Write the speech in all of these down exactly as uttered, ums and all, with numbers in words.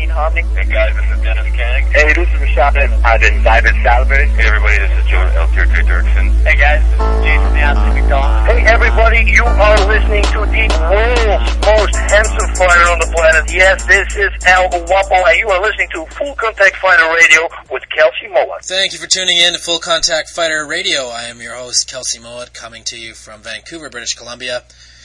Gene Homney. Hey guys, this is Dennis Kang. Hey, this is Rashad. Hi, this is David Salvage. Hey everybody, this is Joe L. J. Dirksen. Hey guys, this is Jason Anthony McDonald. Hey everybody, you are listening to the world's most handsome fighter on the planet. Yes, this is El Guapo, and you are listening to Full Contact Fighter Radio with Kelsey Mowat. Thank you for tuning in to Full Contact Fighter Radio. I am your host, Kelsey Mowat, coming to you from Vancouver, British Columbia.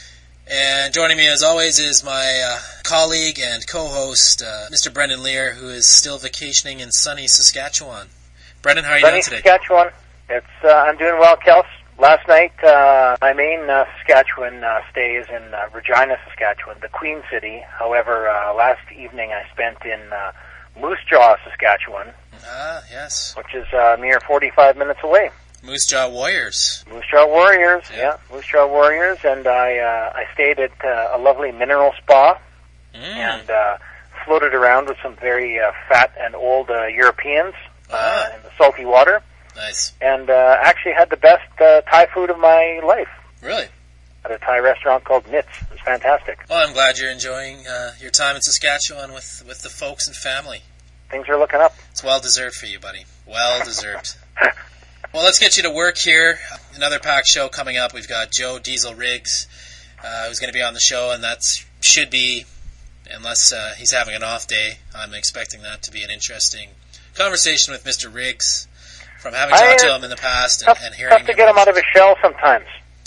And joining me, as always, is my uh, colleague and co-host, uh, Mister Brendan Lear, who is still vacationing in sunny Saskatchewan. Brendan, how are you sunny doing today? Saskatchewan. It's uh, I'm doing well, Kels. Last night, uh, my main uh, Saskatchewan uh, stay is in uh, Regina, Saskatchewan, the Queen City. However, uh, last evening I spent in uh, Moose Jaw, Saskatchewan. Ah, yes. Which is a uh, mere forty-five minutes away. Moose Jaw Warriors. Moose Jaw Warriors, yeah. yeah. Moose Jaw Warriors, and I uh, I stayed at uh, a lovely mineral spa mm. and uh, floated around with some very uh, fat and old uh, Europeans ah. uh, in the salty water. Nice. And uh, actually had the best uh, Thai food of my life. Really? At a Thai restaurant called Nits. It was fantastic. Well, I'm glad you're enjoying uh, your time in Saskatchewan with, with the folks and family. Things are looking up. It's well deserved for you, buddy. Well deserved. Well, let's get you to work here. Another packed show coming up. We've got Joe Diesel Riggs, uh, who's going to be on the show, and that should be, unless uh, he's having an off day, I'm expecting that to be an interesting conversation with Mister Riggs, from having talked I, uh, to him in the past and, tough, and hearing tough to get him out of his shell sometimes.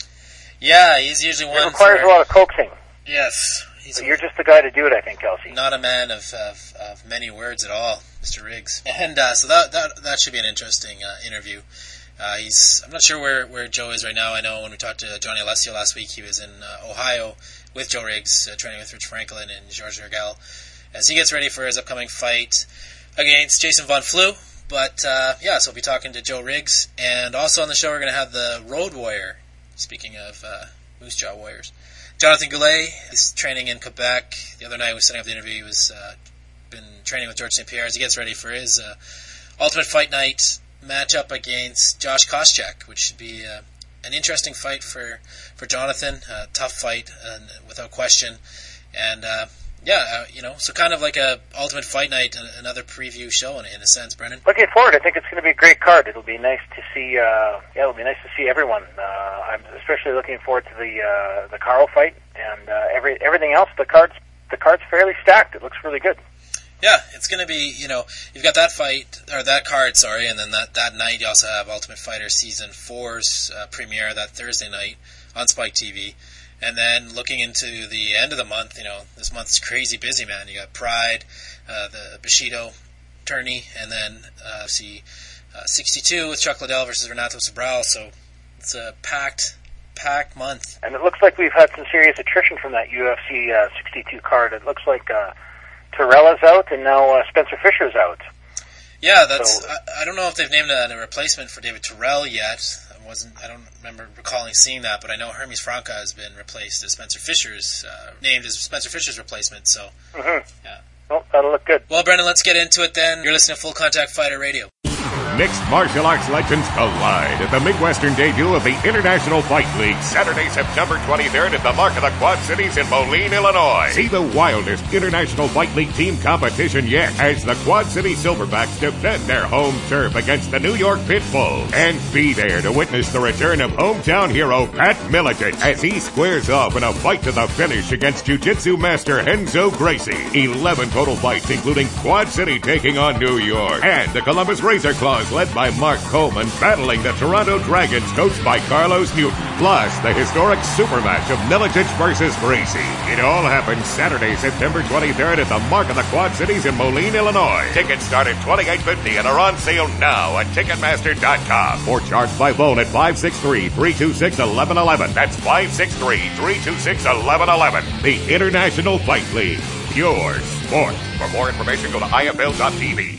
Yeah, he's usually one. It requires for, a lot of coaxing. Yes. He's so you're just the guy to do it, I think, Kelsey. Not a man of, of, of many words at all, Mister Riggs. And uh, so that, that that should be an interesting uh, interview. Uh, he's I'm not sure where, where Joe is right now. I know when we talked to Johnny Alessio last week, he was in uh, Ohio with Joe Riggs, uh, training with Rich Franklin and George Nergal, as he gets ready for his upcoming fight against Jason Von Flue. But, uh, yeah, so we'll be talking to Joe Riggs. And also on the show, we're going to have the Road Warrior, speaking of uh, Moose Jaw Warriors. Jonathan Goulet is training in Quebec. The other night we was setting up the interview. He was uh, been training with George Saint Pierre as he gets ready for his uh, Ultimate Fight Night matchup against Josh Koscheck, which should be uh, an interesting fight for, for Jonathan. Uh, tough fight, uh, without question. And, uh, yeah, uh, you know, so kind of like a Ultimate Fight Night, another preview show in, in a sense, Brendan. Looking forward. I think it's going to be a great card. It'll be nice to see. Uh, yeah, it'll be nice to see everyone. Uh, I'm especially looking forward to the uh, the Carl fight and uh, every everything else. The cards the card's fairly stacked. It looks really good. Yeah, it's going to be. You know, you've got that fight or that card, sorry, and then that that night you also have Ultimate Fighter Season Four's uh, premiere that Thursday night on Spike T V. And then looking into the end of the month, you know, this month's crazy busy, man. You got Pride, uh, the Bushido tourney, and then uh, see uh, sixty-two with Chuck Liddell versus Renato Sobral. So it's a packed, packed month. And it looks like we've had some serious attrition from that U F C uh, sixty-two card. It looks like uh, Terrell is out, and now uh, Spencer Fisher's out. Yeah, that's. So, I, I don't know if they've named a, a replacement for David Terrell yet. I wasn't. I don't remember recalling seeing that, but I know Hermes Franca has been replaced as Spencer Fisher's uh, named as Spencer Fisher's replacement. So, mm-hmm. yeah. Well, that'll look good. Well, Brendan, let's get into it then. You're listening to Full Contact Fighter Radio. Mixed martial arts legends collide at the Midwestern debut of the International Fight League, Saturday, September twenty-third at the Mark of the Quad Cities in Moline, Illinois. See the wildest International Fight League team competition yet as the Quad City Silverbacks defend their home turf against the New York Pitbulls. And be there to witness the return of hometown hero Pat Miletich as he squares off in a fight to the finish against Jiu-Jitsu master Renzo Gracie. eleven total fights, including Quad City taking on New York, and the Columbus Razor Claws led by Mark Coleman battling the Toronto Dragons coached by Carlos Newton. Plus, the historic super match of Miletich versus Gracie. It all happens Saturday, September twenty-third at the Mark of the Quad Cities in Moline, Illinois. Tickets start at twenty-eight fifty and are on sale now at Ticketmaster dot com or charged by phone at five six three, three two six, one one one one. That's five six three, three two six, one one one one. The International Fight League. Pure sport. For more information, go to I F L dot T V.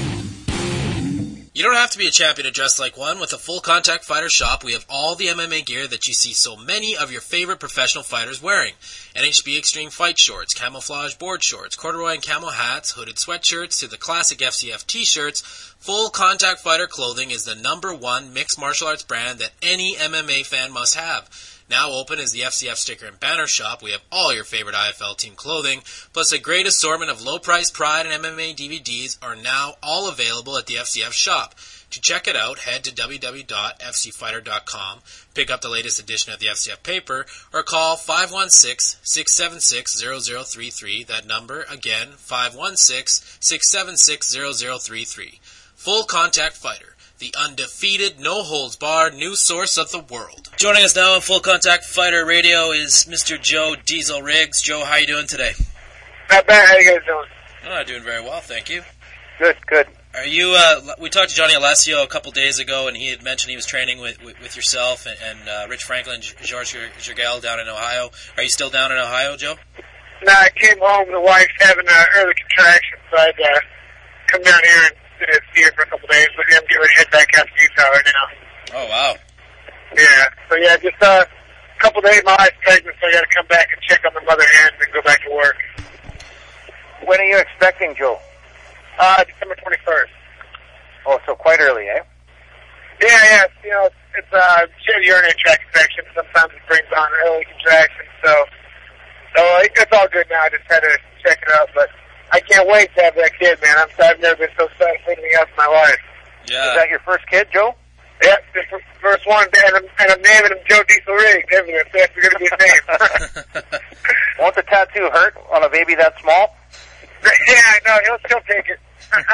You don't have to be a champion to dress like one. With a Full Contact Fighter shop, we have all the M M A gear that you see so many of your favorite professional fighters wearing. N H B Extreme Fight Shorts, camouflage board shorts, corduroy and camo hats, hooded sweatshirts to the classic F C F t-shirts. Full Contact Fighter clothing is the number one mixed martial arts brand that any M M A fan must have. Now open is the F C F Sticker and Banner Shop. We have all your favorite I F L team clothing, plus a great assortment of low-priced Pride and M M A D V Ds are now all available at the F C F shop. To check it out, head to w w w dot f c fighter dot com, pick up the latest edition of the F C F paper, or call five one six, six seven six, zero zero three three. That number, again, five one six, six seven six, zero zero three three. Full Contact Fighter, the undefeated, no-holds-barred news source of the world. Joining us now on Full Contact Fighter Radio is Mister Joe Diesel Riggs. Joe, how are you doing today? Not bad. How you guys doing? Oh, doing very well, thank you. Good, good. Are you? Uh, we talked to Johnny Alessio a couple days ago, and he had mentioned he was training with with, with yourself and, and uh, Rich Franklin, George Jurgel down in Ohio. Are you still down in Ohio, Joe? No, I came home. The wife's having an early contraction, so I'd uh, come down here and uh, see her for a couple days. But I'm getting ready to head back out to Utah right now. Oh wow! Yeah. So yeah, just uh, a couple days. My wife's pregnant, so I got to come back and check on the mother hen and go back to work. When are you expecting, Joe? Uh, December twenty-first. Oh, so quite early, eh? Yeah, yeah. You know, it's uh, she had a urinary tract infection. Sometimes it brings on early contractions, so so it's all good now. I just had to check it out, but I can't wait to have that kid, man. I'm I've never been so excited for anything else in my life. Yeah. Is that your first kid, Joe? Yeah, the first one, and I'm, and I'm naming him Joe Diesel Riggs. Everything. That's going to be his name. Won't the tattoo hurt on a baby that small? Yeah, I know. He'll still take it.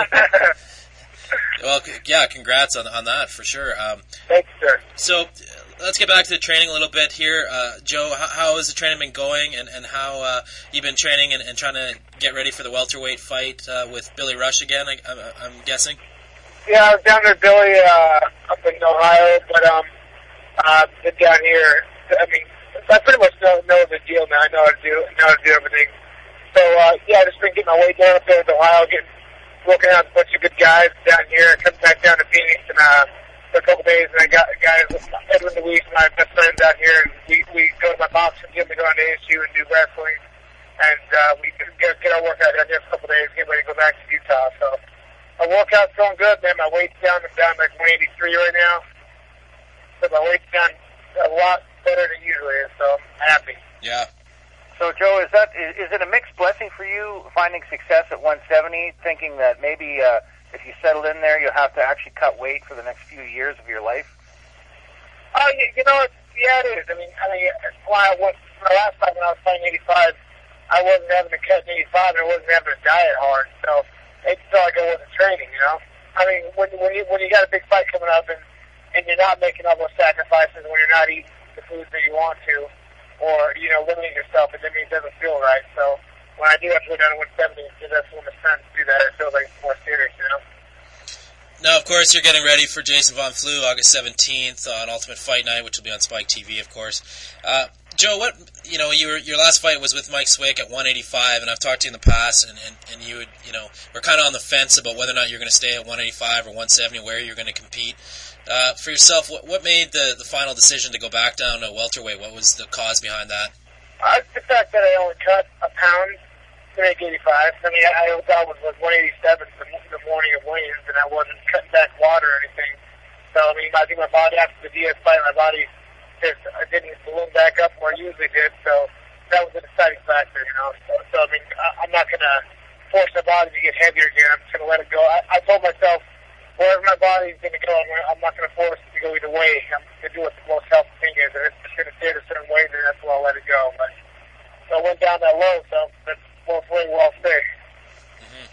Well, yeah, congrats on on that for sure. Um, Thanks, sir. So, let's get back to the training a little bit here. Uh, Joe, how, how has the training been going, and, and how uh, you've been training and, and trying to get ready for the welterweight fight uh, with Billy Rush again, I, I'm, I'm guessing? Yeah, I was down there, Billy, uh, up in Ohio, but um, uh, been down here. I mean, I pretty much know, know the deal now. I know how to do, know how to do everything. So, uh, yeah, I've just been getting my way down up there to Ohio, getting, working out with a bunch of good guys down here. I come back down to Phoenix and, uh, for a couple days, and I got guys, Edwin DeWeese, my best friends out here, and we, we go to my boxing gym, we go on to A S U and do wrestling, and, uh, we get, get our workout down here for a couple days, get ready to go back to Utah, so. My workout's going good, man. My weight's down, I'm down like one eighty-three right now. So my weight's down a lot better than usually is, so I'm happy. Yeah. So, Joe, is that is, is it a mixed blessing for you finding success at one seventy, thinking that maybe uh, if you settle in there, you'll have to actually cut weight for the next few years of your life? Oh, uh, you, you know, yeah, it is. I mean, I mean, when I went, the last time when I was fighting eighty-five, I wasn't having to cut in eighty-five, and I wasn't having to diet hard, so it felt like I wasn't training, you know? I mean, when, when you when you got a big fight coming up and, and you're not making all those sacrifices, when you're not eating the foods that you want to, or, you know, limiting yourself, it doesn't, it doesn't feel right. So when I do have to go down to one seventy, that's when it's time to do that. It feels like it's more serious, you know? Now, of course, you're getting ready for Jason Von Flue August seventeenth on Ultimate Fight Night, which will be on Spike T V, of course. Uh, Joe, what you know, your your last fight was with Mike Swick at one eighty-five, and I've talked to you in the past, and, and, and you would, you know, we're kind of on the fence about whether or not you're going to stay at one eighty-five or one seventy, where you're going to compete. Uh, for yourself, what, what made the, the final decision to go back down to welterweight? What was the cause behind that? Uh, the fact that I only cut a pound to make eighty-five. I mean, I, I thought it was one eighty-seven the, the morning of weigh-ins, and I wasn't cutting back water or anything. So, I mean, I think my body, after the Diaz fight, my body just I didn't balloon back up where I usually did, so that was a deciding factor, you know. So, so I mean, I, I'm not going to force my body to get heavier again. I'm just going to let it go. I, I told myself, wherever my body's going to go, I'm, gonna, I'm not going to force it to go either way. I'm going to do what the most healthy thing is. If it's going to stay at a certain way, then that's where I'll let it go. But so I went down that low, so that's both way well stay. Mm-hmm.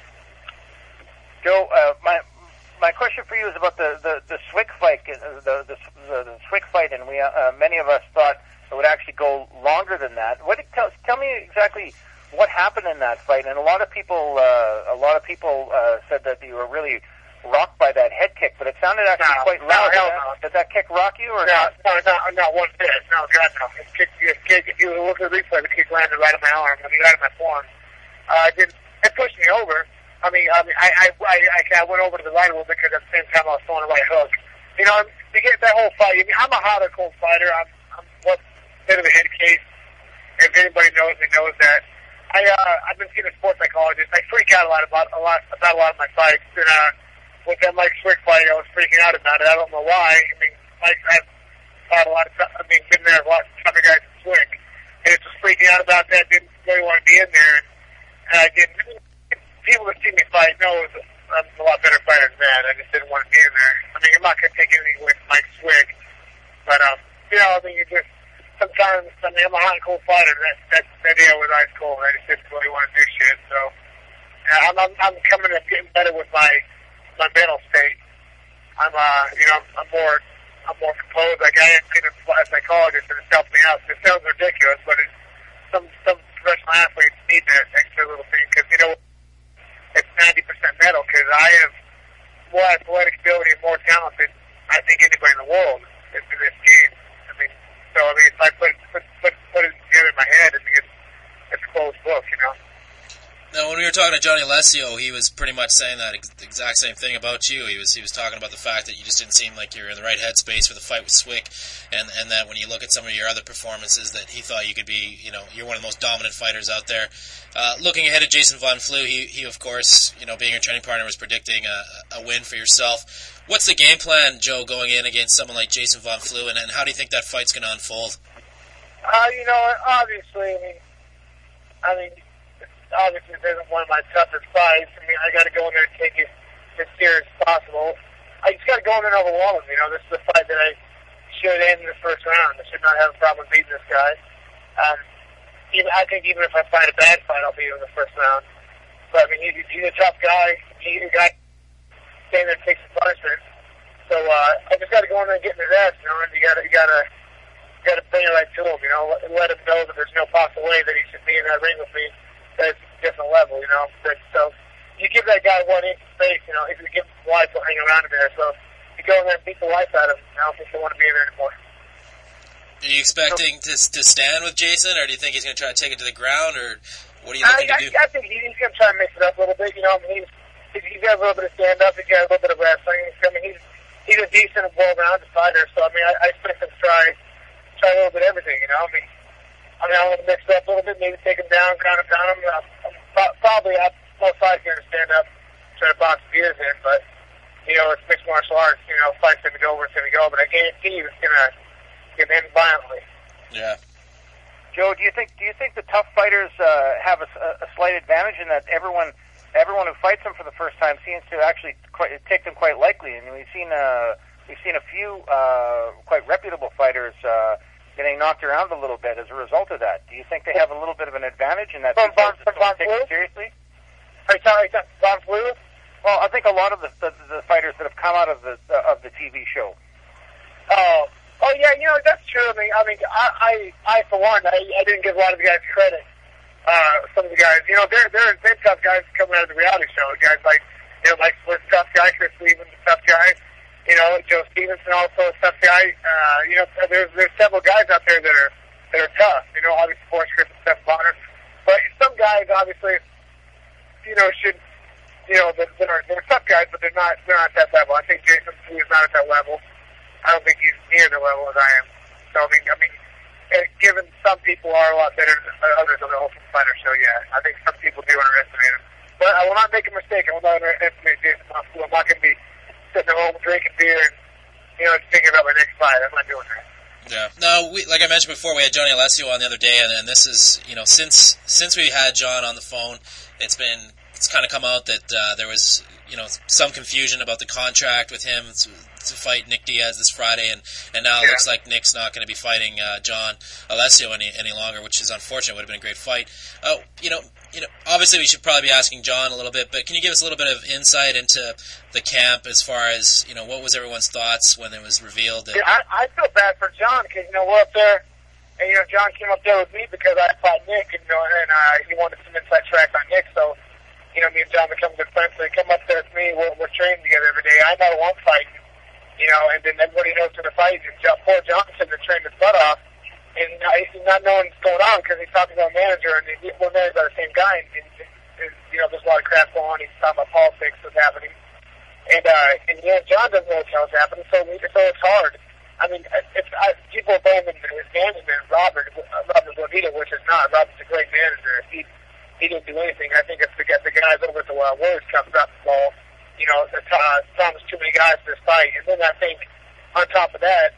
Joe, uh, my my question for you is about the the, the Swick fight, the the, the, the Swick fight, and we uh, many of us thought it would actually go longer than that. What tell, tell me exactly what happened in that fight? And a lot of people uh, a lot of people uh, said that you were really rocked by that head kick, but it sounded actually no, quite loud. No, hell did, no. that, did that kick rock you or no, not? No, no, not one bit. No, God, no. It kick, it kick, if you look at the replay, the kick landed right on my arm. I mean, right on my forearm. Uh, it, did, it pushed me over. I mean, I mean, I, I, I, I went over to the right a little bit because at the same time I was throwing a right hook. You know, to get that whole fight, I mean, I'm a hot or cold fighter. I'm, I'm what's a bit of a head case. If anybody knows me, knows that. I, uh, I've been seeing a sports psychologist. I freak out a lot about a lot about a lot of my fights. And, uh, with that Mike Swick fight, I was freaking out about it. I don't know why. I mean, Mike, I've fought a lot of, I mean, been there a lot of tougher guys in Swick. And it's just freaking out about that, didn't really want to be in there. And I didn't, people that see me fight know I'm a lot better fighter than that. I just didn't want to be in there. I mean, I'm not going to take anything away from Mike Swick. But, um, you know, I mean, you just, sometimes, I mean, I'm a hot and cold fighter. That, that, that deal was ice cold. I just didn't really want to do shit. So, uh, I'm, I'm, I'm coming up getting better with my, my mental state. I'm, uh, you know, I'm more, I'm more composed. Like, I am seeing a psychologist, and it's helped me out. It sounds ridiculous, but it's, some, some professional athletes need that extra little thing, because, you know, it's ninety percent mental, because I have more athletic ability and more talent than I think anybody in the world in, in this game. I mean, so, I mean, if I put, put, put, put it together in my head, I think it's, it's a closed book, you know. Now, when we were talking to Johnny Alessio, he was pretty much saying that ex- exact same thing about you. He was he was talking about the fact that you just didn't seem like you were in the right headspace for the fight with Swick, and and that when you look at some of your other performances, that he thought you could be, you know, you're one of the most dominant fighters out there. Uh, looking ahead at Jason Von Flue, he he of course, you know, being your training partner, was predicting a, a win for yourself. What's the game plan, Joe, going in against someone like Jason Von Flue, and, and how do you think that fight's going to unfold? Uh, you know, obviously, I mean, I mean. Obviously, this isn't one of my toughest fights. I mean, I got to go in there and take it as serious as possible. I just got to go in there and overwhelm him. You know, this is a fight that I should end in the first round. I should not have a problem beating this guy. Um, even I think even if I fight a bad fight, I'll beat him in the first round. But I mean, he's, he's a tough guy. He's a guy standing there and takes the punishment. So uh, I just got to go in there and get in his ass. You know, and you got to you got to got to bring it right to him. You know, and let him know that there's no possible way that he should be in that ring with me. That's a different level, you know. But, so you give that guy one inch of space, you know, he's going to give him some life to hang around in there. So you go in there and beat the life out of him. I don't think they want to be in there anymore. Are you expecting to to stand with Jason, or do you think he's going to try to take it to the ground, or what are you looking I, to do? I, I think he's going to try and mix it up a little bit. You know, I mean, he's, he's got a little bit of stand-up. He's got a little bit of wrestling. I mean, he's he's a decent, well-rounded fighter. So, I mean, I, I expect him to try, try a little bit of everything, you know. I mean, I mean, I'm going to mix it up a little bit, maybe take him down, kind of down him. I'm, I'm probably, I'm most likely going to stand up, try to box beers in, but, you know, it's mixed martial arts, you know, fight's going to go where it's going to go, but I guarantee you it's going to end violently. Yeah. Joe, do you think do you think the tough fighters uh, have a, a slight advantage in that everyone everyone who fights them for the first time seems to actually quite, take them quite lightly? And we've seen uh, we've seen a few uh, quite reputable fighters Uh, getting knocked around a little bit as a result of that. Do you think they have a little bit of an advantage in that? From Von, from Von take it seriously? Are you talking about Von Flue? Well, I think a lot of the, the the fighters that have come out of the uh, of the T V show. Oh, oh yeah, you know that's true. I mean, I mean, I, I, I for one, I, I didn't give a lot of the guys credit. Uh, some of the guys, you know, they're they're they're tough guys coming out of the reality show. Guys like, you know, Mike Split's a tough guy, Chris Stevens a tough guy. You know, Joe Stevenson also a tough guy. Uh, you know, there's there's several guys out there that are that are tough. You know, obviously Forrest Griffin, Steph Bonner, but some guys obviously, you know, should, you know, that, that are they're tough guys, but they're not they're not at that level. I think Jason Flue is not at that level. I don't think he's near the level as I am. So I mean, I mean, given some people are a lot better than others on the Ultimate Fighter show, yeah, I think some people do underestimate him. But I will not make a mistake. I will not underestimate Jason Flue. I'm not going to be sitting at home drinking beer and, you know, thinking about my next fight. I'm not doing that. Yeah. No, we, like I mentioned before, we had Johnny Alessio on the other day, and, and this is, you know, since since we had John on the phone, it's been, it's kind of come out that uh, there was, you know, some confusion about the contract with him to, to fight Nick Diaz this Friday, and, and now it yeah. looks like Nick's not going to be fighting uh, John Alessio any any longer, which is unfortunate. It would have been a great fight. Uh, you know, you know, obviously we should probably be asking John a little bit, but can you give us a little bit of insight into the camp as far as, you know, what was everyone's thoughts when it was revealed? That, yeah, I, I feel bad for John because, you know, we're up there, and, you know, John came up there with me because I fought Nick, and, you know, and uh, he wanted some inside track on Nick, so, you know, me and John become good friends, so they come up there with me, we're, we're training together every day. I know one fight, you know, and then everybody knows who the fight is. Poor Johnson that trained his butt off, and uh, he's not knowing what's going on because he's talking to a manager, and he, we're married by the same guy, and, and, and, you know, there's a lot of crap going on. He's talking about politics that's happening. And, uh, and yeah, John doesn't know what's happening, so, we, so it's hard. I mean, it's, I, people are blaming his management, Robert, uh, Robert Bonita, which is not. Robert's a great manager. He, he didn't do anything. I think it's the, the guys over at the uh, Warriors comes up the ball. You know, the uh, promised too many guys for this fight. And then I think, on top of that,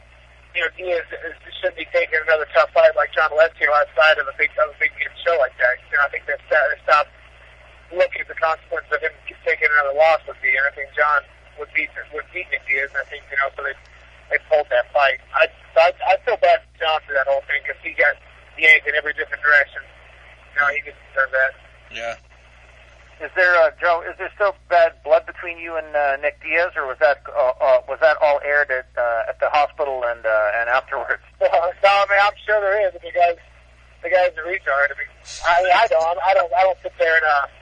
you know, Diaz is, shouldn't be taking another tough fight like John Alessio outside of a big, of a big show like that. You know, I think they've stopped looking at the consequences of him taking another loss would be, and I think John would beat would beat Nick Diaz, and I think, you know, so they they pulled that fight. I I, I feel bad for John for that whole thing because he got yanked in every different direction. You know, he didn't deserve that. Yeah. Is there, uh, Joe? Is there still bad blood between you and uh, Nick Diaz, or was that uh, uh, was that all aired at uh, at the hospital and uh, and afterwards? No, I mean, I'm sure there is. I mean, the guy's the guy's a retard. I mean, I I don't I don't I don't sit there and uh.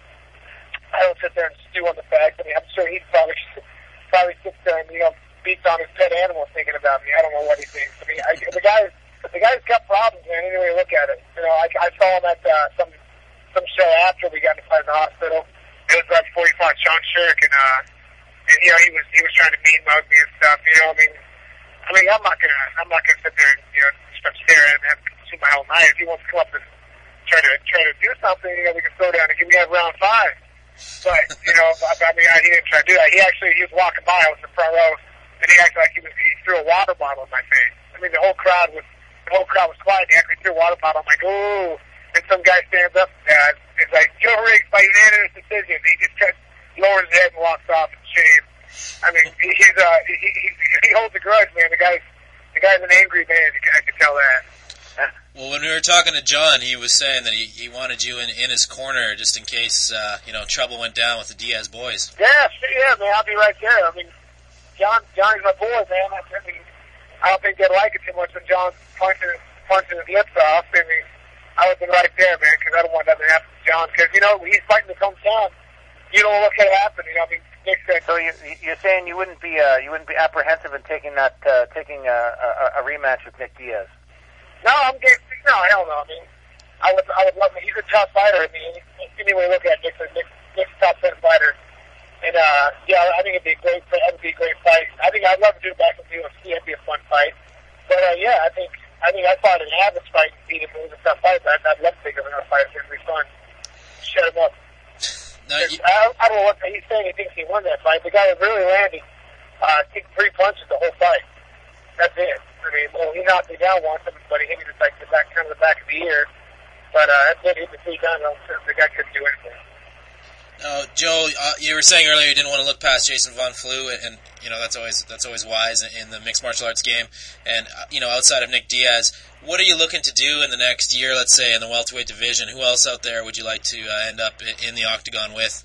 I don't sit there and stew on the fact. I mean, I'm sure he probably probably sits there and, you know, beats on his pet animal thinking about me. I don't know what he thinks. I mean, I, the guy the guy's got problems, man. Any way you look at it, you know, I, I saw him at uh, some some show after we got to fight in the hospital. It was right before he fought Sean Sherrick, and uh, and you know, he was he was trying to mean mug me and stuff. You know, I mean, I mean, I'm not gonna I'm not gonna sit there and, you know, just stare at him and have to consume my whole night. If he wants to come up and try to try to do something, you know, we can throw down and give me a round five. But, you know, I, I mean, I, he didn't try to do that. He actually, he was walking by, I was in the front row, and he acted like he was, he threw a water bottle in my face. I mean, the whole crowd was, the whole crowd was quiet, he actually threw a water bottle. I'm like, ooh. And some guy stands up, uh, it's like, Joe Riggs by unanimous decision. He just kind of lowers his head and walks off in shame. I mean, he, he's, uh, he, he, he holds a grudge, man. The guy's, the guy's an angry man, I can tell that. Well, when we were talking to John, he was saying that he, he wanted you in, in his corner just in case, uh, you know, trouble went down with the Diaz boys. Yeah, yeah, man, I'll be right there. I mean, John, John's my boy, man. I, I mean, I don't think they'd like it too much when John's punching, punching his lips off. I mean, I would have been right there, man, because I don't want nothing to happen to John. Because, you know, he's fighting his hometown. You don't know what could happen, you know. I mean, Nick said. So you, you're saying you wouldn't be, uh, you wouldn't be apprehensive in taking that, uh, taking a, a, a rematch with Nick Diaz? No, I'm getting, no, hell no. I mean, I would, I would love him. He's a tough fighter. I mean, anyway, look at Nick, Nick, Nick's a top ten fighter. And, uh, yeah, I think it'd be a great, that would be a great fight. I think I'd love to do it back in the U F C. It'd be a fun fight. But, uh, yeah, I think, I think I fought an average fight and beat him. It was a tough fight, but I'd, I'd love to take him in a fight. It'd be fun. Shut him up. No, you... I, I don't know what he's saying. He thinks he won that fight. The guy was really landing, uh, taking three punches the whole fight. That's it. I mean, well, he knocked me down once, but he hit me just like the back, kind of the back of the ear. But uh, that's it. He hit me three times. The guy couldn't do anything. Uh, Joe, uh, you were saying earlier you didn't want to look past Jason Von Flue, and, and you know that's always that's always wise in, in the mixed martial arts game. And uh, you know, outside of Nick Diaz, what are you looking to do in the next year? Let's say in the welterweight division. Who else out there would you like to uh, end up in, in the octagon with?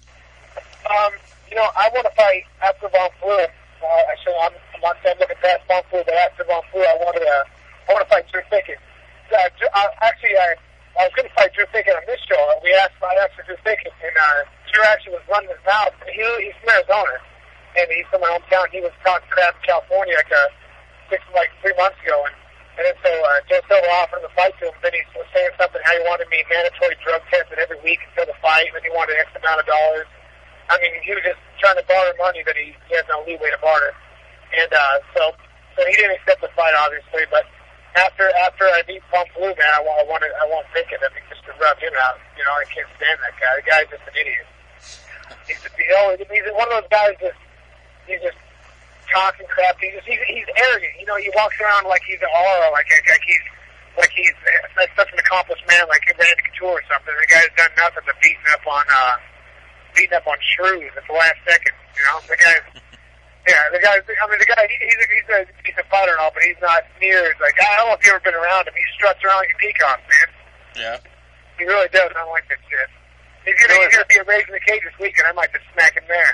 Um, you know, I want to fight after Von Flue. Uh, actually, I'm, I'm not saying looking past Von Flue, but after Von Flue, I wanted to, I want to fight Drew Pickett. Uh, uh, actually, I, I was going to fight Drew Pickett on this show. We asked, I asked for Drew Pickett, and uh, Drew actually was running his mouth. He, he's from Arizona, and he's from my hometown. He was talking crap in California like, uh, six, like three months ago, and, and then so uh, Joe Silva offered him the fight to him. Then he was saying something how he wanted me mandatory drug tested every week until the fight, and then he wanted X amount of dollars. I mean, he was just trying to barter money that he, he has no leeway to barter. And, uh, so, so he didn't accept the fight, obviously, but after, after I beat Von Flue, man, I want, I want, I want Pickett. I think just to rub him out. You know, I can't stand that guy. The guy's just an idiot. He's, you know, he's one of those guys that, he's just talking crap. He's just, he's, he's arrogant. You know, he walks around like he's an aura, like, like he's, like he's like such an accomplished man, like Randy Couture or something. The guy's done nothing but beating up on, uh, beating up on shrews at the last second, you know. The guy, yeah, the guy. I mean, the guy. He, he's a he's a he's a fighter and all, but he's not near as like. I don't know if you've ever been around him. He struts around like a peacock, man. Yeah. He really does. I don't like that shit. He's gonna he's gonna be raised in the cage this weekend. I might just smack him there.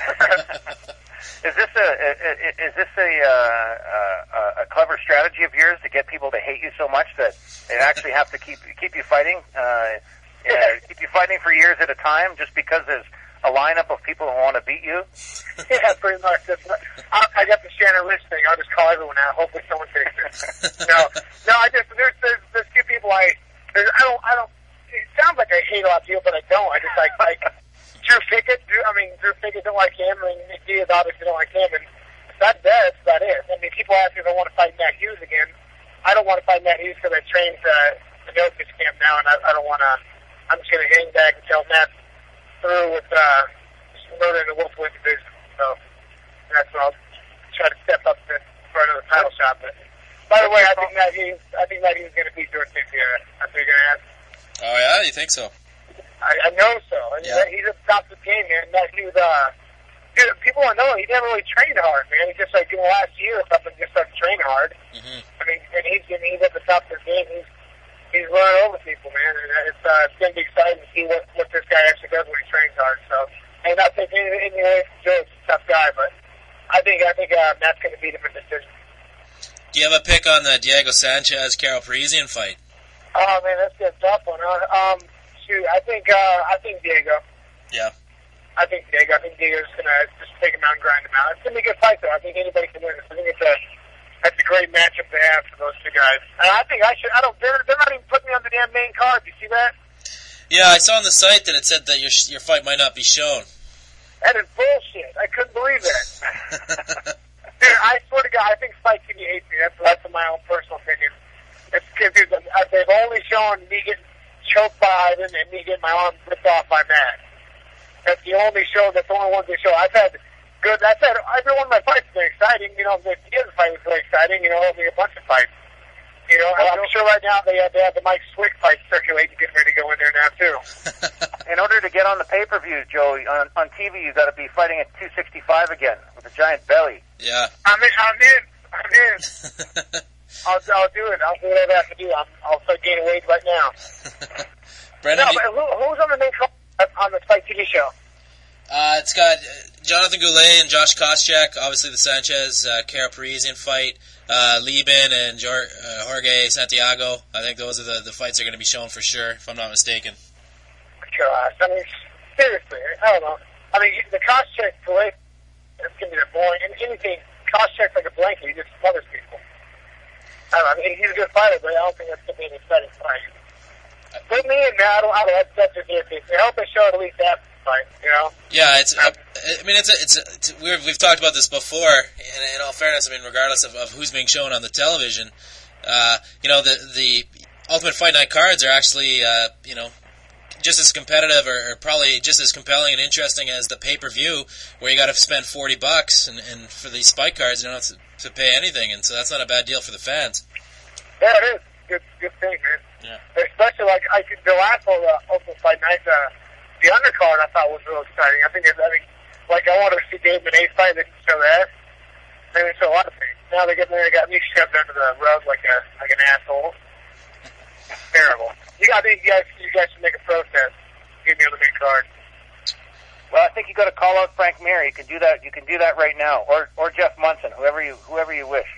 Is this a is this a, uh, a clever strategy of yours to get people to hate you so much that they actually have to keep keep you fighting? Uh, Yeah, keep you fighting for years at a time just because there's a lineup of people who want to beat you? Yeah, pretty much. That's what, I, I got the Shannon Lynch thing. I'll just call everyone out. Hopefully someone takes it. No, no, I just, there's, there's, there's few people I, there's, I don't, I don't, it sounds like I hate a lot of people, but I don't. I just like, like, Drew Pickett, Drew, I mean, Drew Pickett don't like him, and Nick Diaz obviously don't like him, and that's that, that's about it. I mean, people ask me if I want to fight Matt Hughes again. I don't want to fight Matt Hughes because I trained, uh, the Jokic camp now, and I, I don't want to, I'm just going to hang back until Matt's through with uh, murder in the Wolfwood division. So that's what I'll try to step up to, for another title shot. But By the way, I think that he's I think that he's going to beat George Saint Pierre. That's what you're going to ask. Oh yeah, you think so? I, I know so. Yeah. He's at the top of the game, man. That he was, uh, dude, people don't know he never really trained hard, man. He just like in the last year or something just started training hard. Mm-hmm. I mean, and he's and he's at the top of his game. He's he's learning over people, man. And it's uh, it's going to be exciting to see what what this guy actually does when he trains hard. So, and not taking anything away from Joe's a tough guy, but I think I think uh, Matt's going to beat him in decision. Do you have a pick on the Diego Sanchez Carol Parisian fight? Oh man, that's a tough one. Huh? Um, shoot, I think uh, I think Diego. Yeah. I think Diego. I think Diego's gonna just take him out and grind him out. It's gonna be a good fight, though. I think anybody can win this. I think it's a that's a great matchup to have for those two guys. And I think I should. I don't. They're, they're not even putting me on the damn main card. Do you see that? Yeah, I saw on the site that it said that your your fight might not be shown. That is bullshit. I couldn't believe that. Dude, I swear to God, I think Spike T V hates me. That's that's my own personal opinion. It's because they've only shown me getting choked by Ivan and me getting my arm ripped off by Matt. That's the only show. That's the only one they show. I've had good. I've had every one of my fights has been exciting. You know, the Diaz fight was really exciting. You know, there'll be a bunch of fights. You know, and I'm sure right now they have, they have the Mike Swick fight circulating, getting ready to go in there now too. In order to get on the pay-per-view, Joe, on, on T V, you got to be fighting at two sixty-five again with a giant belly. Yeah. I'm in. I'm in. I'm in. I'll, I'll do it. I'll do whatever I have to do. I'm, I'll start gaining weight right now. Brendan, no, but who, who's on the main card on the Spike T V show? Uh, it's got Jonathan Goulet and Josh Koscheck, obviously the Sanchez, uh, Carol Parisian fight, uh, Lieben and Jor- uh, Jorge Santiago. I think those are the, the fights that are going to be shown for sure, if I'm not mistaken. Gosh, I mean, seriously, I don't know. I mean, the Koscheck Goulet, it's going to be boring. And anything, Koscheck's like a blanket. He just smothers people. I don't know. I mean, he's a good fighter, but I don't think that's going to be an exciting fight. Put me in now. I don't, I don't know. That's just the case. I hope they show it at least after the fight, you know? Yeah, it's. Uh, I mean, it's. A, it's. A, it's we've we've talked about this before. And in all fairness, I mean, regardless of, of who's being shown on the television, uh, you know, the the Ultimate Fight Night cards are actually, uh, you know, just as competitive or, or probably just as compelling and interesting as the pay per view, where you got to spend forty bucks, and, and for these spike cards, you don't have to, to pay anything, and so that's not a bad deal for the fans. Yeah, it is. Good, good thing, man. Yeah. Especially like I could the last one, uh, Ultimate Fight Night, uh, the undercard I thought was real exciting. I think it's, I think like I wanted to see Dave Benet fight. They can show that. They can show a lot of things. Now they get they got me shoved under the rug like a like an asshole. Terrible. You got you guys. You guys should make a protest. Give me on the main card. Well, I think you got to call out Frank Mir. You can do that. You can do that right now, or or Jeff Munson, whoever you whoever you wish.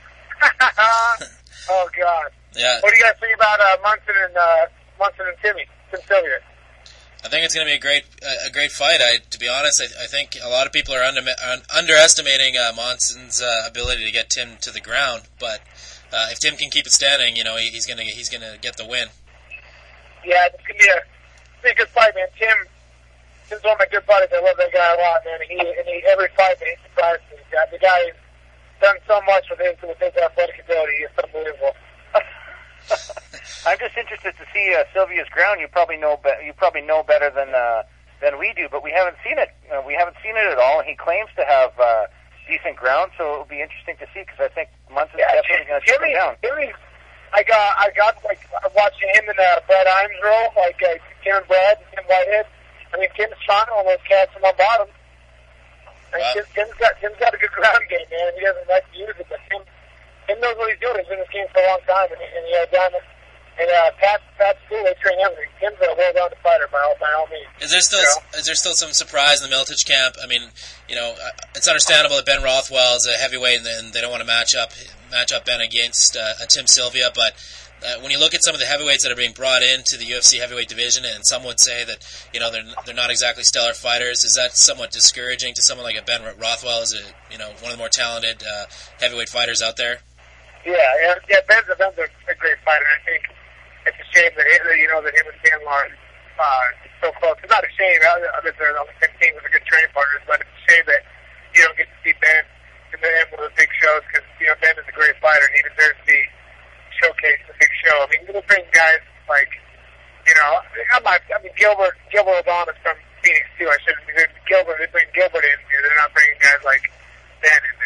Oh God. Yeah. What do you guys think about uh, Munson and uh, Munson and Timmy, Tim Sylvia? I think it's going to be a great a great fight. I, to be honest, I, I think a lot of people are under, un, underestimating uh, Monson's uh, ability to get Tim to the ground. But uh, if Tim can keep it standing, you know, he, he's going to he's going to get the win. Yeah, it's going to be a, be a good fight, man. Tim, Tim's one of my good buddies. I love that guy a lot, man. He, and he every fight, man, he surprises me. The guy's done so much with his with his athletic ability. It's unbelievable. I'm just interested to see uh, Sylvia's ground. You probably know be- you probably know better than uh, than we do, but we haven't seen it. Uh, we haven't seen it at all. And he claims to have uh, decent ground, so it'll be interesting to see because I think Munson's Yeah, definitely going to take him Timmy, down. Timmy, I got I got like I'm watching him and uh, Brad Imes roll, like uh, Tim and Brad and Tim Whitehead. I mean, Tim's trying on those cats from on bottom. I mean, Wow. Tim, Tim's got Tim's got a good ground game, man. He doesn't like to use it, but Tim, Tim knows what he's doing. He's been in this game for a long time, and, and he had done it. And uh, Pat, Pat School, they train everything. Tim's a well-rounded fighter by all, by all means. Is there still You know? is there still some surprise in the Miletich camp? I mean, you know, it's understandable that Ben Rothwell is a heavyweight, and they don't want to match up match up Ben against uh, a Tim Sylvia. But uh, when you look at some of the heavyweights that are being brought into the U F C heavyweight division, and some would say that you know they're they're not exactly stellar fighters, is that somewhat discouraging to someone like a Ben Rothwell, as a you know one of the more talented uh, heavyweight fighters out there? Yeah, yeah, yeah. Ben's a, Ben's a great fighter. I think it's a shame that him, you know that him and Dan Lawrence uh, so close. It's not a shame. Other than on the same team with a good training partners, but it's a shame that you don't get to see Ben in the end with the big shows because you know Ben is a great fighter and he deserves to be showcased in the big show. I mean, we'll bring guys like you know I'm not. I mean Gilbert Gilbert O'Donnell is from Phoenix too. I shouldn't. Gilbert they bring Gilbert in here. They're not bringing guys like Ben in there. It's just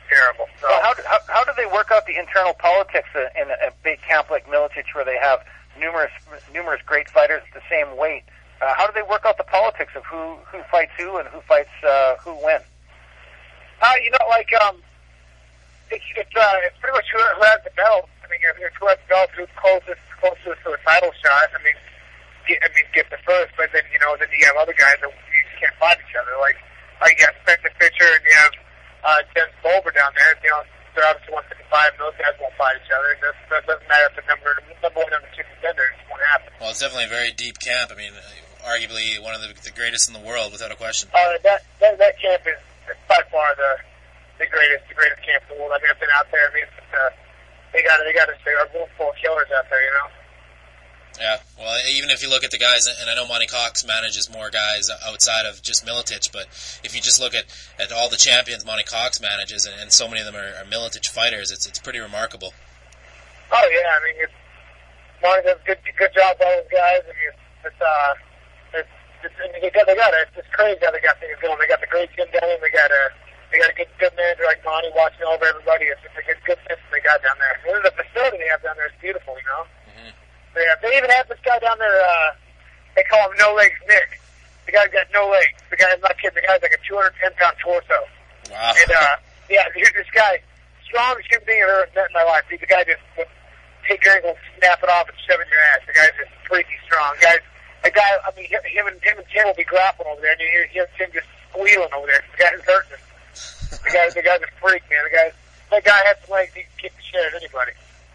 terrible. So, well, how, do, how how do they work out the internal politics in a, a big camp like Miletich, where they have numerous numerous great fighters at the same weight? Uh, how do they work out the politics of who who fights who and who fights uh, who when? Uh, you know, like um, it's it's uh, it's pretty much who, who has the belt. I mean, if who has the belt, who's closest closest to a title shot. I mean, get, I mean, get the first, but then you know, then you have other guys that you just can't fight each other. Like, like you have Spencer Fisher and you have uh, Jens Bolber down there. You know, they're obviously one fifty-five, and those guys won't fight each other. It doesn't, it doesn't matter if the number number one, number two contenders won't happen. Well, it's definitely a very deep camp. I mean, arguably one of the, the greatest in the world, without a question. Uh, that, that that camp is by far the the greatest the greatest camp in the world. I mean, I've been out there. I mean, it's, uh, they got they got a, a room full of killers out there, you know. Yeah, well, even if you look at the guys, and I know Monty Cox manages more guys outside of just Miletich, but if you just look at, at all the champions Monty Cox manages, and, and so many of them are, are Miletich fighters, it's it's pretty remarkable. Oh yeah, I mean, it's Monty does a good good job with all those guys. I mean, it's, it's uh. It's, it's, I mean, they got, they got it. It's crazy how they got things going. They got the great gym down there. They got a, they got a good, good manager like Monty watching over everybody. It's just a good, good system they got down there. And the facility they have down there is beautiful, you know. Mm-hmm. They have, they even have this guy down there. Uh, they call him No Legs Nick. The guy's got no legs. The guy's not kidding. The guy's like a two hundred ten pound torso. Wow. And uh, yeah, dude, this guy, strongest human being I've ever met in my life. Dude, the guy just would take your ankle, snap it off, and shove it in your ass. The guy's just freaky strong. The guy's A guy, I mean, him and him and Tim will be grappling over there, and you hear, hear Tim just squealing over there. The guy's hurting him. The guy, the guy's a freak, man. The guy, that guy has some legs. He can kick the shit out of anybody.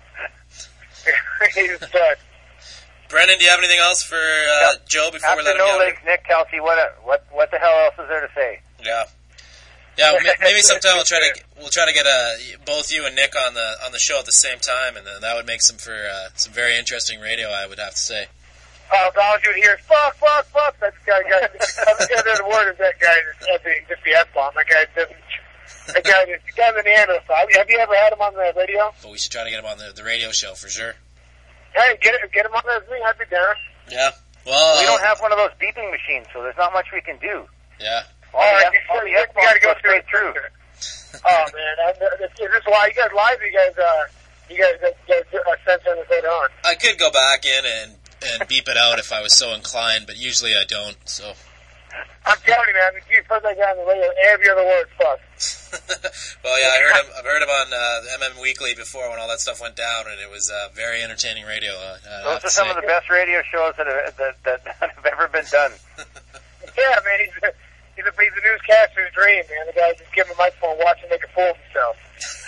He's a stud. Brendan, do you have anything else for uh, yep. Joe before After we let him no go? legs, Nick Kelsey. What, what, what the hell else is there to say? Yeah. Yeah, maybe sometime we'll try to we'll try to get uh, both you and Nick on the on the show at the same time, and that would make some for uh, some very interesting radio, I would have to say. Oh, uh, all you hear is fuck, fuck, fuck. That guy, guy. The other word is that guy just just the F bomb. That guy doesn't. That guy just the guy's an Neanderthal. Have you ever had him on the radio? But we should try to get him on the, the radio show for sure. Hey, get it, get him on the thing. I'd be down. Yeah. Well, we uh, don't have one of those beeping machines, so there's not much we can do. Yeah. All, all right, the, all the F bombs go straight through. Oh man, I, this is why you guys live. You guys, uh, you guys, uh, you guys uh, censoring this later on. I could go back in and. and beep it out if I was so inclined, but usually I don't, so. I'm telling you, man, you heard that guy on the radio, every other word, fuck. Well, yeah, I heard him, I've heard him on uh, the M M Weekly before when all that stuff went down, and it was uh, very entertaining radio. Uh, Those are some say. of the best radio shows that have, that, that have ever been done. Yeah, man, he's a, he's, a, he's a newscaster's dream, man. The guy just give him a microphone, watch him make a fool of himself.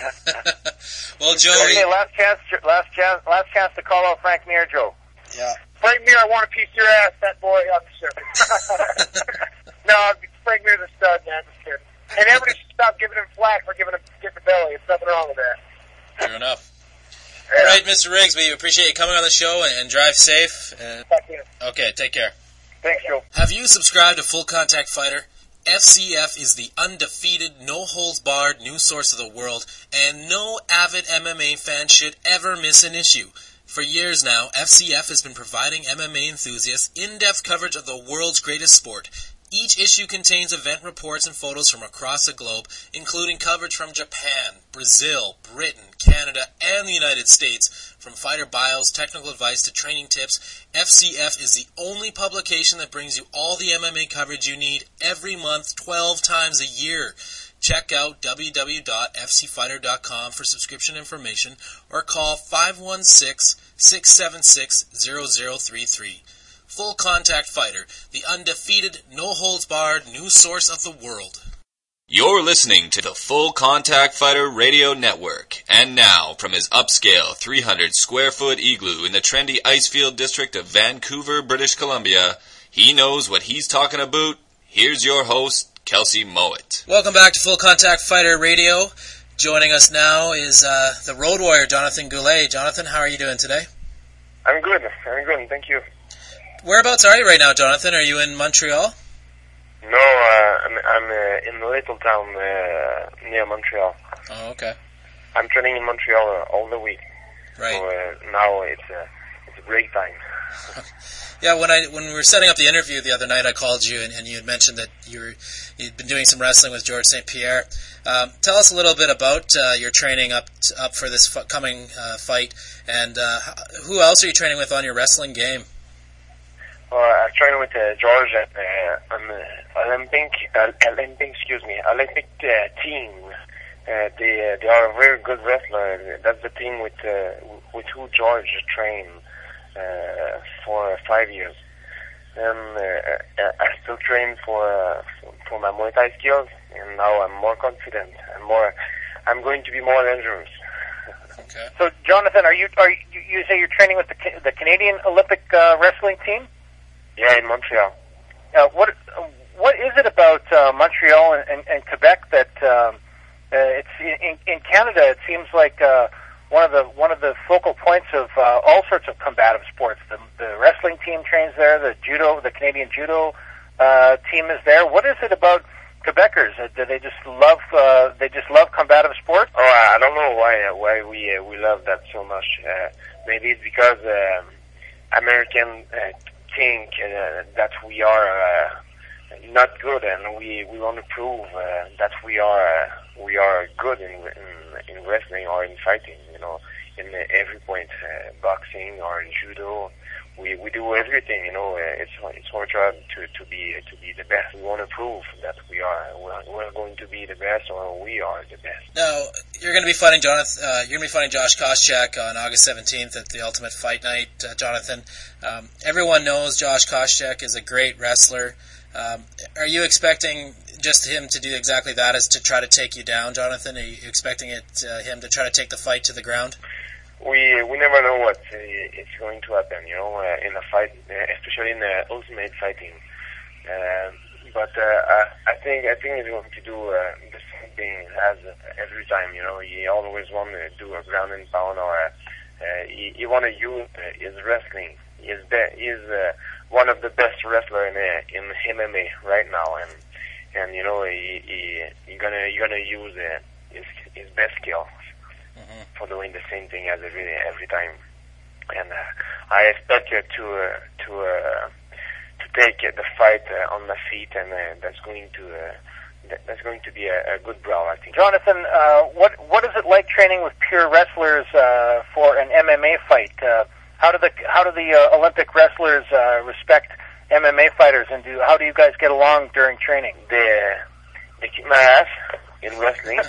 Well, Joe... Okay, last chance, last chance, last chance to call out Frank Mir, Joe. Yeah. Frank Mir, I want a piece of your ass, that boy. I'm sure. No, Frank Mir's a stud, man. Just kidding. And everybody should stop giving him flack for giving him getting the belly. There's nothing wrong with that. True enough. Yeah. All right, Mister Riggs, we appreciate you coming on the show and, and drive safe. And... Okay, take care. Thanks, Joe. Have you subscribed to Full Contact Fighter? F C F is the undefeated, no-holds-barred news source of the world, and no avid M M A fan should ever miss an issue. For years now, F C F has been providing M M A enthusiasts in-depth coverage of the world's greatest sport. Each issue contains event reports and photos from across the globe, including coverage from Japan, Brazil, Britain, Canada, and the United States. From fighter bios, technical advice, to training tips, F C F is the only publication that brings you all the M M A coverage you need every month, twelve times a year. Check out w w w dot f c fighter dot com for subscription information, or call five one six, six seven six, zero zero three three. Full Contact Fighter, the undefeated, no-holds-barred news source of the world. You're listening to the Full Contact Fighter Radio Network. And now, from his upscale three hundred square foot igloo in the trendy Icefield district of Vancouver, British Columbia, he knows what he's talking about. Here's your host, Kelsey Mowat. Welcome back to Full Contact Fighter Radio. Joining us now is uh, the Road Warrior, Jonathan Goulet. Jonathan, how are you doing today? I'm good. I'm good. Thank you. Whereabouts are you right now, Jonathan? Are you in Montreal? No, uh, I'm, I'm uh, in a little town uh, near Montreal. Oh, okay. I'm training in Montreal uh, all the week. Right. So uh, now it's uh, it's a break time. Yeah, when I when we were setting up the interview the other night, I called you and, and you had mentioned that you were, you'd been doing some wrestling with George Saint Pierre. Um, tell us a little bit about uh, your training up to, up for this f- coming uh, fight, and uh, who else are you training with on your wrestling game? Well, I'm training with uh, George at uh, an Olympic, uh, Olympic, excuse me, Olympic uh, team. Uh, they uh, they are a very good wrestler. That's the team with uh, with who George trained uh, for five years. And uh, I still train for uh, for my Muay Thai skills, and now I'm more confident. I'm more. I'm going to be more dangerous. Okay. So, Jonathan, are you are you, you say you're training with the the Canadian Olympic uh, wrestling team? Yeah, in Montreal. Uh, what what is it about uh, Montreal and, and, and Quebec that um, uh, it's in, in Canada? It seems like uh, one of the one of the focal points of uh, all sorts of combative sports. The, the wrestling team trains there. The judo, the Canadian judo uh, team is there. What is it about Quebecers? Uh, do they just love uh, they just love combative sports? Oh, I don't know why uh, why we uh, we love that so much. Uh, maybe it's because um, American. Uh, think uh, that we are uh, not good, and we, we want to prove uh, that we are uh, we are good in, in in wrestling or in fighting. You know, in every point, uh, boxing or in judo, we we do everything. You know, uh, it's it's our job to to be to be the best. We want to prove that we are we're, we're going to be the best, or we are the best. Now you're going to be fighting Jonathan. Uh, you're going to be fighting Josh Koscheck on August seventeenth at the Ultimate Fight Night. Uh, Jonathan, um, everyone knows Josh Koscheck is a great wrestler. Um, are you expecting just him to do exactly that, as to try to take you down, Jonathan? Are you expecting it uh, him to try to take the fight to the ground? We we never know what uh, is going to happen, you know, uh, in a fight, uh, especially in uh, ultimate fighting. Uh, but uh, I, I think I think he's going to do uh, the same thing as every time. You know, he always want to do a ground and pound, or uh, he, he want to use uh, his wrestling. He's be- he's uh, one of the best wrestler in uh, in M M A right now, and and you know he he, he gonna he gonna use uh, his his best skills for doing the same thing as every every time, and uh, I expect uh, to uh, to uh, to take uh, the fight uh, on my feet, and uh, that's going to uh, that, that's going to be a, a good brawl, I think. Jonathan, uh, what what is it like training with pure wrestlers uh, for an M M A fight? Uh, how do the how do the uh, Olympic wrestlers uh, respect M M A fighters, and do how do you guys get along during training? They they kick my ass in wrestling.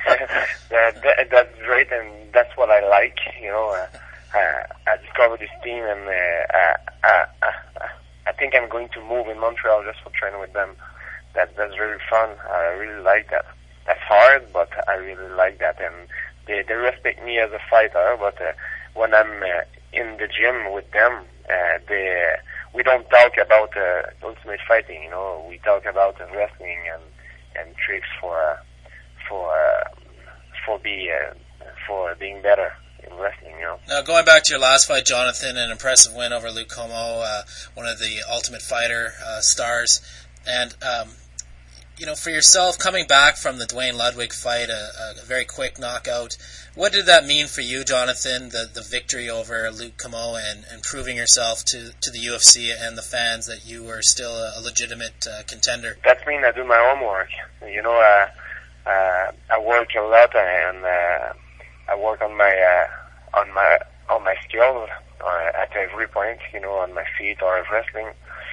that, that, that's great, and that's what I like. You know, uh, uh, I discovered this team, and uh, uh, uh, uh, I think I'm going to move in Montreal just for training with them. That that's very fun. I really like that. That's hard, but I really like that, and they they respect me as a fighter. But uh, when I'm uh, in the gym with them, uh, they uh, we don't talk about uh, ultimate fighting. You know, we talk about uh, wrestling and and tricks for. Uh, for uh, for be uh, for being better in wrestling, you know. Now, going back to your last fight, Jonathan, an impressive win over Luke Como, uh, one of the Ultimate Fighter uh, stars, and um, you know, for yourself coming back from the Dwayne Ludwig fight, a, a very quick knockout. What did that mean for you, Jonathan? The the victory over Luke Como and, and proving yourself to, to the U F C and the fans that you were still a, a legitimate uh, contender. That means I do my homework. You know. Uh, Uh, I work a lot, and uh, I work on my uh, on my on my skills uh, at every point. You know, on my feet or wrestling.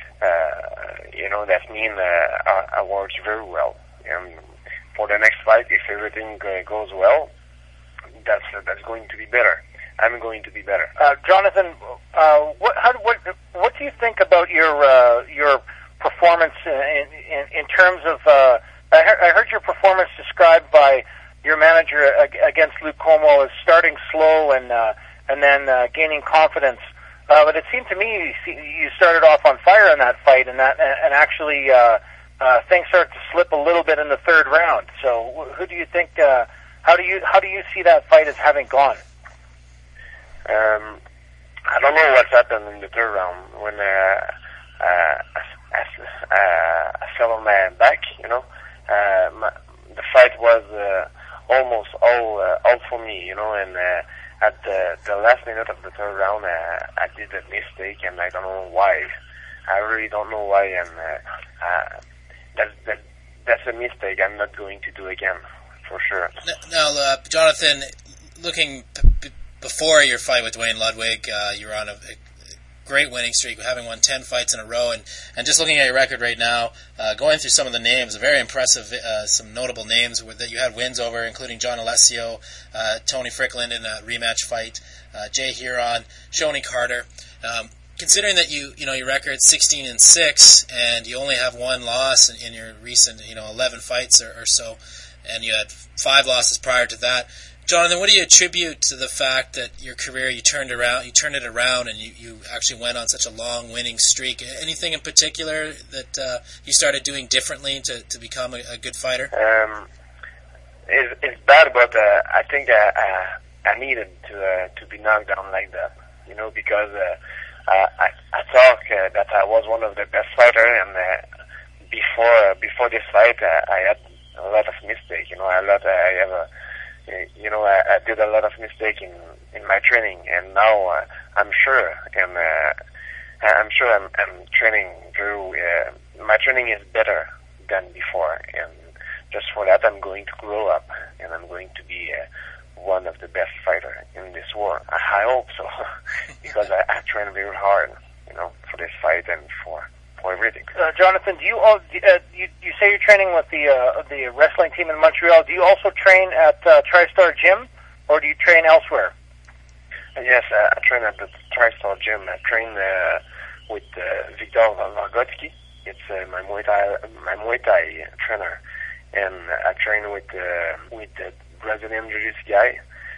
Uh, you know, that means uh, I, I work very well. And for the next fight, if everything uh, goes well, that's uh, that's going to be better. I'm going to be better. Uh, Jonathan, uh, what how what what do you think about your uh, your performance in in, in terms of? Uh, I heard, I heard your performance described by your manager against Luke Como as starting slow and uh, and then uh, gaining confidence. Uh, but it seemed to me you started off on fire in that fight, and that and actually uh, uh, things started to slip a little bit in the third round. So, who do you think? Uh, how do you how do you see that fight as having gone? Um, I don't know what's happened in the third round when uh, uh, I, uh, I fell on my back. You know. Uh, my, the fight was uh, almost all uh, all for me, you know, and uh, at the, the last minute of the third round, uh, I did a mistake and I really don't know why, and uh, uh, that's that, that's a mistake I'm not going to do again, for sure. Now, uh, Jonathan, looking p- b- before your fight with Duane Ludwig, uh, you were on a, a great winning streak, having won ten fights in a row, and, and just looking at your record right now, uh, going through some of the names, very impressive, uh, some notable names with, that you had wins over, including John Alessio, uh, Tony Strickland in a rematch fight, uh, Jay Huron, Shoney Carter. Um, considering that you, you know, your record's sixteen and six, and you only have one loss in, in your recent, you know, eleven fights or, or so, and you had five losses prior to that, Jonathan, what do you attribute to the fact that your career, you turned around, you turned it around, and you, you actually went on such a long winning streak? Anything in particular that uh, you started doing differently to, to become a, a good fighter? Um, it's, it's bad, but uh, I think I, I, I needed to uh, to be knocked down like that, you know, because uh, I, I, I thought uh, that I was one of the best fighters, and uh, before uh, before this fight, uh, I had a lot of mistakes, you know, a lot. Uh, I have a You know, I, I did a lot of mistakes in, in my training, and now uh, I'm sure, and uh, I'm sure I'm, I'm training very. Uh, my training is better than before, and just for that, I'm going to grow up, and I'm going to be uh, one of the best fighters in this war. I, I hope so, because I, I train very hard, you know, for this fight and for. Everything. Uh, Jonathan, do you, all, uh, you you say you're training with the uh, the wrestling team in Montreal? Do you also train at uh, TriStar Gym, or do you train elsewhere? Uh, yes, uh, I train at the TriStar Gym. I train uh, with uh, Victor Vargotsky. It's uh, my Muay Thai my Muay Thai trainer, and I train with uh, with the Brazilian Jiu-Jitsu guy,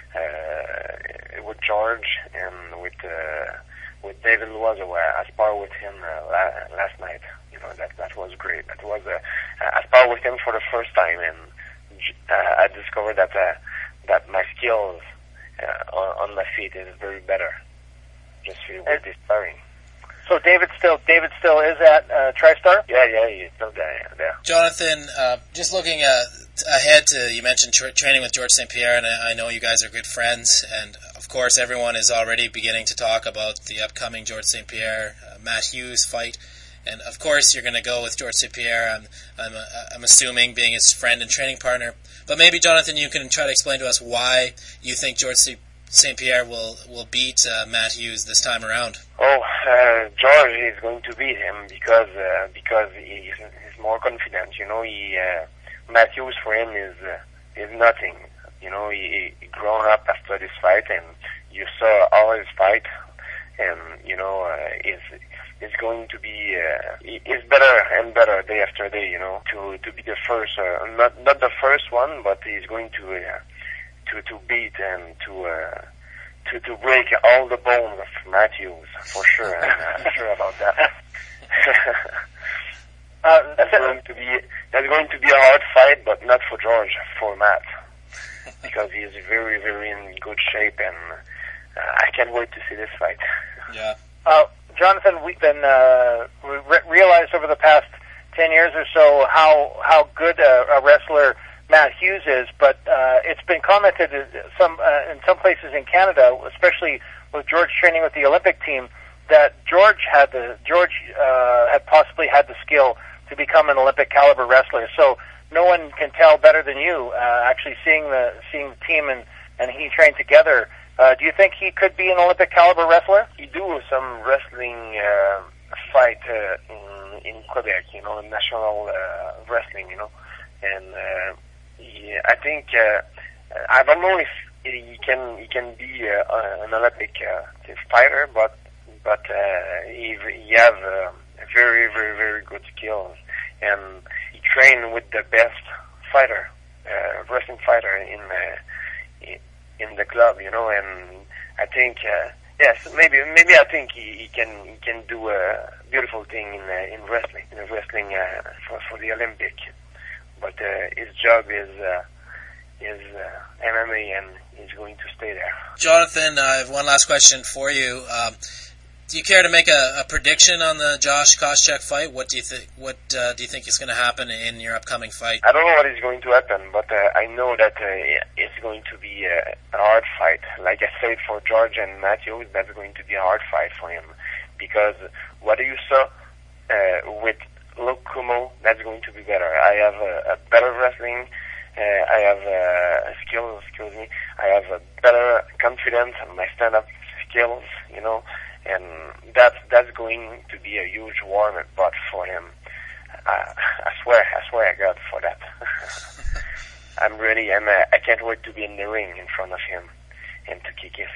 uh, with George, and with. Uh, With David Loiseau, I sparred with him uh, la- last night. You know, that that was great. That was uh, I sparred with him for the first time, and uh, I discovered that uh, that my skills uh, on, on my feet is very better just with this sparring. So David still David still is at uh, TriStar? Yeah, yeah, he's still there. there. Jonathan, uh, just looking uh, ahead to, you mentioned tra- training with George Saint Pierre, and I, I know you guys are good friends, and of course everyone is already beginning to talk about the upcoming George Saint Pierre, uh, Matt Hughes fight, and of course you're going to go with George Saint Pierre, I'm, I'm, uh, I'm assuming, being his friend and training partner, but maybe Jonathan, you can try to explain to us why you think George Saint Pierre will, will beat uh, Matt Hughes this time around. Oh, uh, George is going to beat him because uh, because he's, he's more confident. You know, he uh, Matt Hughes for him is uh, is nothing. You know, he, he grown up after this fight, and you saw all his fight, and you know, uh, is is going to be uh, is better and better day after day. You know, to to be the first, uh, not not the first one, but he's going to uh, to to beat and to. Uh, To, to break all the bones of Matthews, for sure. I'm sure about that. uh, that's going to be that's going to be a hard fight, but not for George, for Matt, because he is very, very in good shape, and uh, I can't wait to see this fight. Yeah. Uh, Jonathan, we've been uh, we re- realized over the past ten years or so how how good a, a wrestler Matt Hughes is, but uh, it's been commented some uh, in some places in Canada, especially with George training with the Olympic team, that George had the George uh, had possibly had the skill to become an Olympic caliber wrestler. So no one can tell better than you. Uh, actually, seeing the seeing the team and and he trained together, uh, do you think he could be an Olympic caliber wrestler? He do some wrestling uh, fight uh, in in Quebec, you know, national uh, wrestling, you know, and. Uh, He, I think uh, I don't know if he can he can be uh, an Olympic uh, fighter, but but uh, he he have uh, very very very good skills, and he trained with the best fighter, uh, wrestling fighter in uh, in the club, you know, and I think uh, yes maybe maybe I think he, he can he can do a beautiful thing in uh, in wrestling in wrestling uh, for for the Olympic. But uh, his job is uh, is uh, M M A, and he's going to stay there. Jonathan, I have one last question for you. Um, do you care to make a, a prediction on the Josh Koscheck fight? What do you think? What uh, do you think is going to happen in your upcoming fight? I don't know what is going to happen, but uh, I know that uh, it's going to be uh, a hard fight. Like I said, for George and Matthews, that's going to be a hard fight for him, because what you saw with Luke Kumo, that's going to be better. I have a, a better wrestling. Uh, I have uh, skills. Excuse me. I have a better confidence in my stand-up skills. You know, and that's that's going to be a huge warm butt for him. Uh, I swear, I swear, I God for that. I'm really, I'm, uh, I can't wait to be in the ring in front of him and to kick his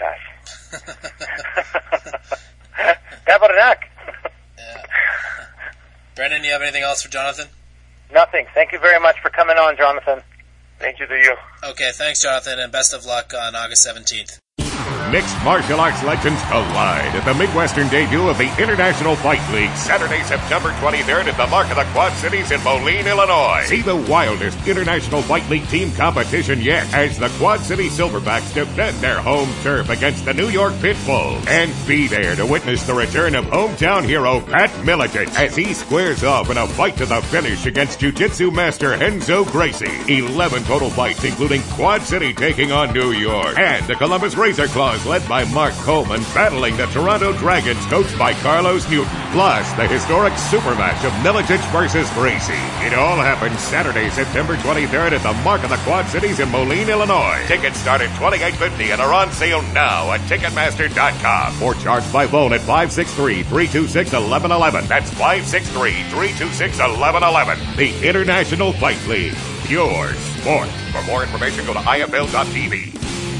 ass. Tabarnak. Yeah. Brendan, do you have anything else for Jonathan? Nothing. Thank you very much for coming on, Jonathan. Thank you to you. Okay, thanks, Jonathan, and best of luck on August seventeenth. Mixed martial arts legends collide at the Midwestern debut of the International Fight League, Saturday, September twenty-third at the Mark of the Quad Cities in Moline, Illinois. See the wildest International Fight League team competition yet as the Quad City Silverbacks defend their home turf against the New York Pitbulls. And be there to witness the return of hometown hero Pat Miletich as he squares off in a fight to the finish against Jiu-Jitsu master Renzo Gracie. eleven total fights, including Quad City taking on New York, and the Columbus Razor Claws led by Mark Coleman battling the Toronto Dragons coached by Carlos Newton. Plus, the historic super match of Miletich versus Gracie. It all happens Saturday, September twenty-third at the Mark of the Quad Cities in Moline, Illinois. Tickets start at twenty-eight fifty and are on sale now at Ticketmaster dot com or charged by phone at five six three, three two six, one one one one. That's five six three, three two six, one one one one. The International Fight League. Pure sport. For more information, go to I F L dot T V.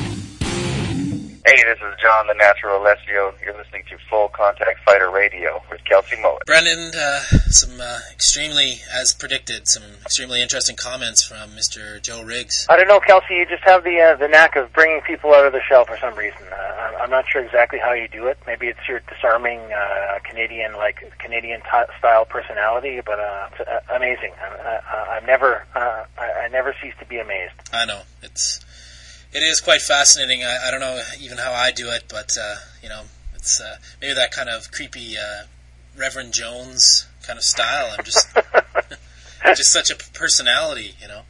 Hey, this is John the Natural Alessio. You're listening to Full Contact Fighter Radio with Kelsey Mullet. Brendan, uh, some uh, extremely, as predicted, some extremely interesting comments from Mister Joe Riggs. I don't know, Kelsey, you just have the uh, the knack of bringing people out of the shell for some reason. Uh, I'm not sure exactly how you do it. Maybe it's your disarming uh, Canadian, like Canadian t- style personality, but uh, it's uh, amazing. I, I, I've never, uh, I, I never cease to be amazed. I know it's. It is quite fascinating. I, I don't know even how I do it, but, uh, you know, it's uh, maybe that kind of creepy uh, Reverend Jones kind of style. I'm just just such a personality, you know.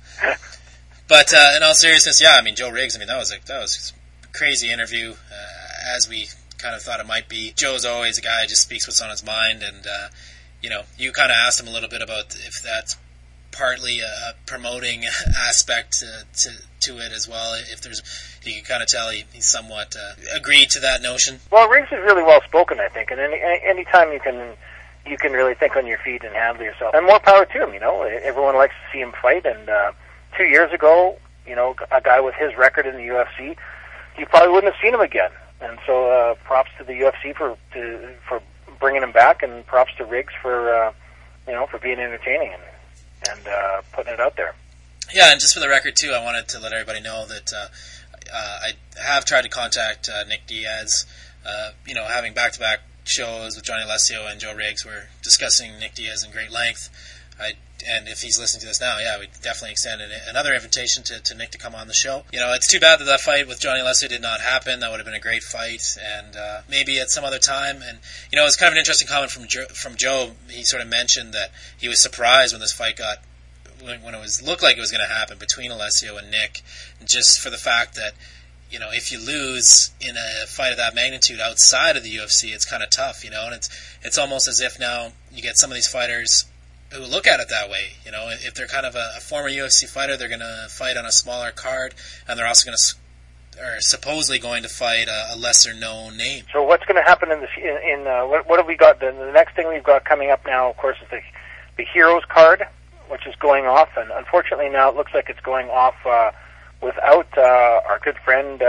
But uh, in all seriousness, yeah, I mean, Joe Riggs, I mean, that was a, that was a crazy interview, uh, as we kind of thought it might be. Joe's always a guy who just speaks what's on his mind, and, uh, you know, you kind of asked him a little bit about if that's partly a promoting aspect to, to to it as well. If there's, you can kind of tell he, he's somewhat uh, agreed to that notion. Well, Riggs is really well spoken, I think, and any any time you can you can really think on your feet and handle yourself, and more power to him. You know, everyone likes to see him fight. And uh, two years ago, you know, a guy with his record in the U F C, you probably wouldn't have seen him again. And so, uh, props to the U F C for to, for bringing him back, and props to Riggs for uh, you know for being entertaining and. and uh, putting it out there. Yeah, and just for the record, too, I wanted to let everybody know that uh, uh, I have tried to contact uh, Nick Diaz. Uh, you know, having back-to-back shows with Johnny Alessio and Joe Riggs, we're discussing Nick Diaz in great length. I, and if he's listening to this now, yeah, we definitely extend an, another invitation to, to Nick to come on the show. You know, it's too bad that that fight with Johnny Alessio did not happen. That would have been a great fight, and uh, maybe at some other time. And, you know, it was kind of an interesting comment from Joe, from Joe. He sort of mentioned that he was surprised when this fight got, when, when it was looked like it was going to happen between Alessio and Nick, just for the fact that, you know, if you lose in a fight of that magnitude outside of the U F C, it's kind of tough, you know, and it's it's almost as if now you get some of these fighters who look at it that way. You know, if they're kind of a, a former U F C fighter, they're going to fight on a smaller card, and they're also going to, or supposedly going to fight a, a lesser-known name. So what's going to happen in the in, in uh, what, what have we got? The, the next thing we've got coming up now, of course, is the the Heroes card, which is going off, and unfortunately now it looks like it's going off uh, without uh, our good friend uh,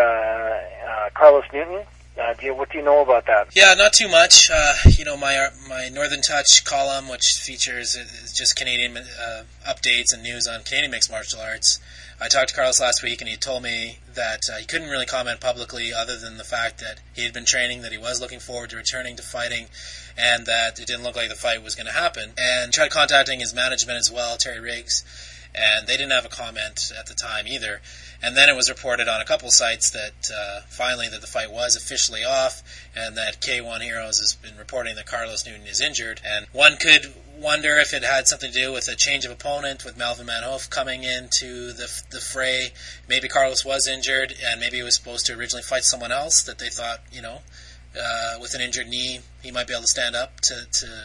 uh, Carlos Newton. Uh, do you, what do you know about that? Yeah, not too much. Uh, you know, my my Northern Touch column, which features is just Canadian uh, updates and news on Canadian mixed martial arts. I talked to Carlos last week, and he told me that uh, he couldn't really comment publicly other than the fact that he had been training, that he was looking forward to returning to fighting, and that it didn't look like the fight was going to happen. And tried contacting his management as well, Terry Riggs, and they didn't have a comment at the time either. And then it was reported on a couple sites that uh, finally that the fight was officially off, and that K one Heroes has been reporting that Carlos Newton is injured. And one could wonder if it had something to do with a change of opponent, with Melvin Manhoef coming into the the fray. Maybe Carlos was injured, and maybe he was supposed to originally fight someone else that they thought, you know, uh, with an injured knee, he might be able to stand up to, to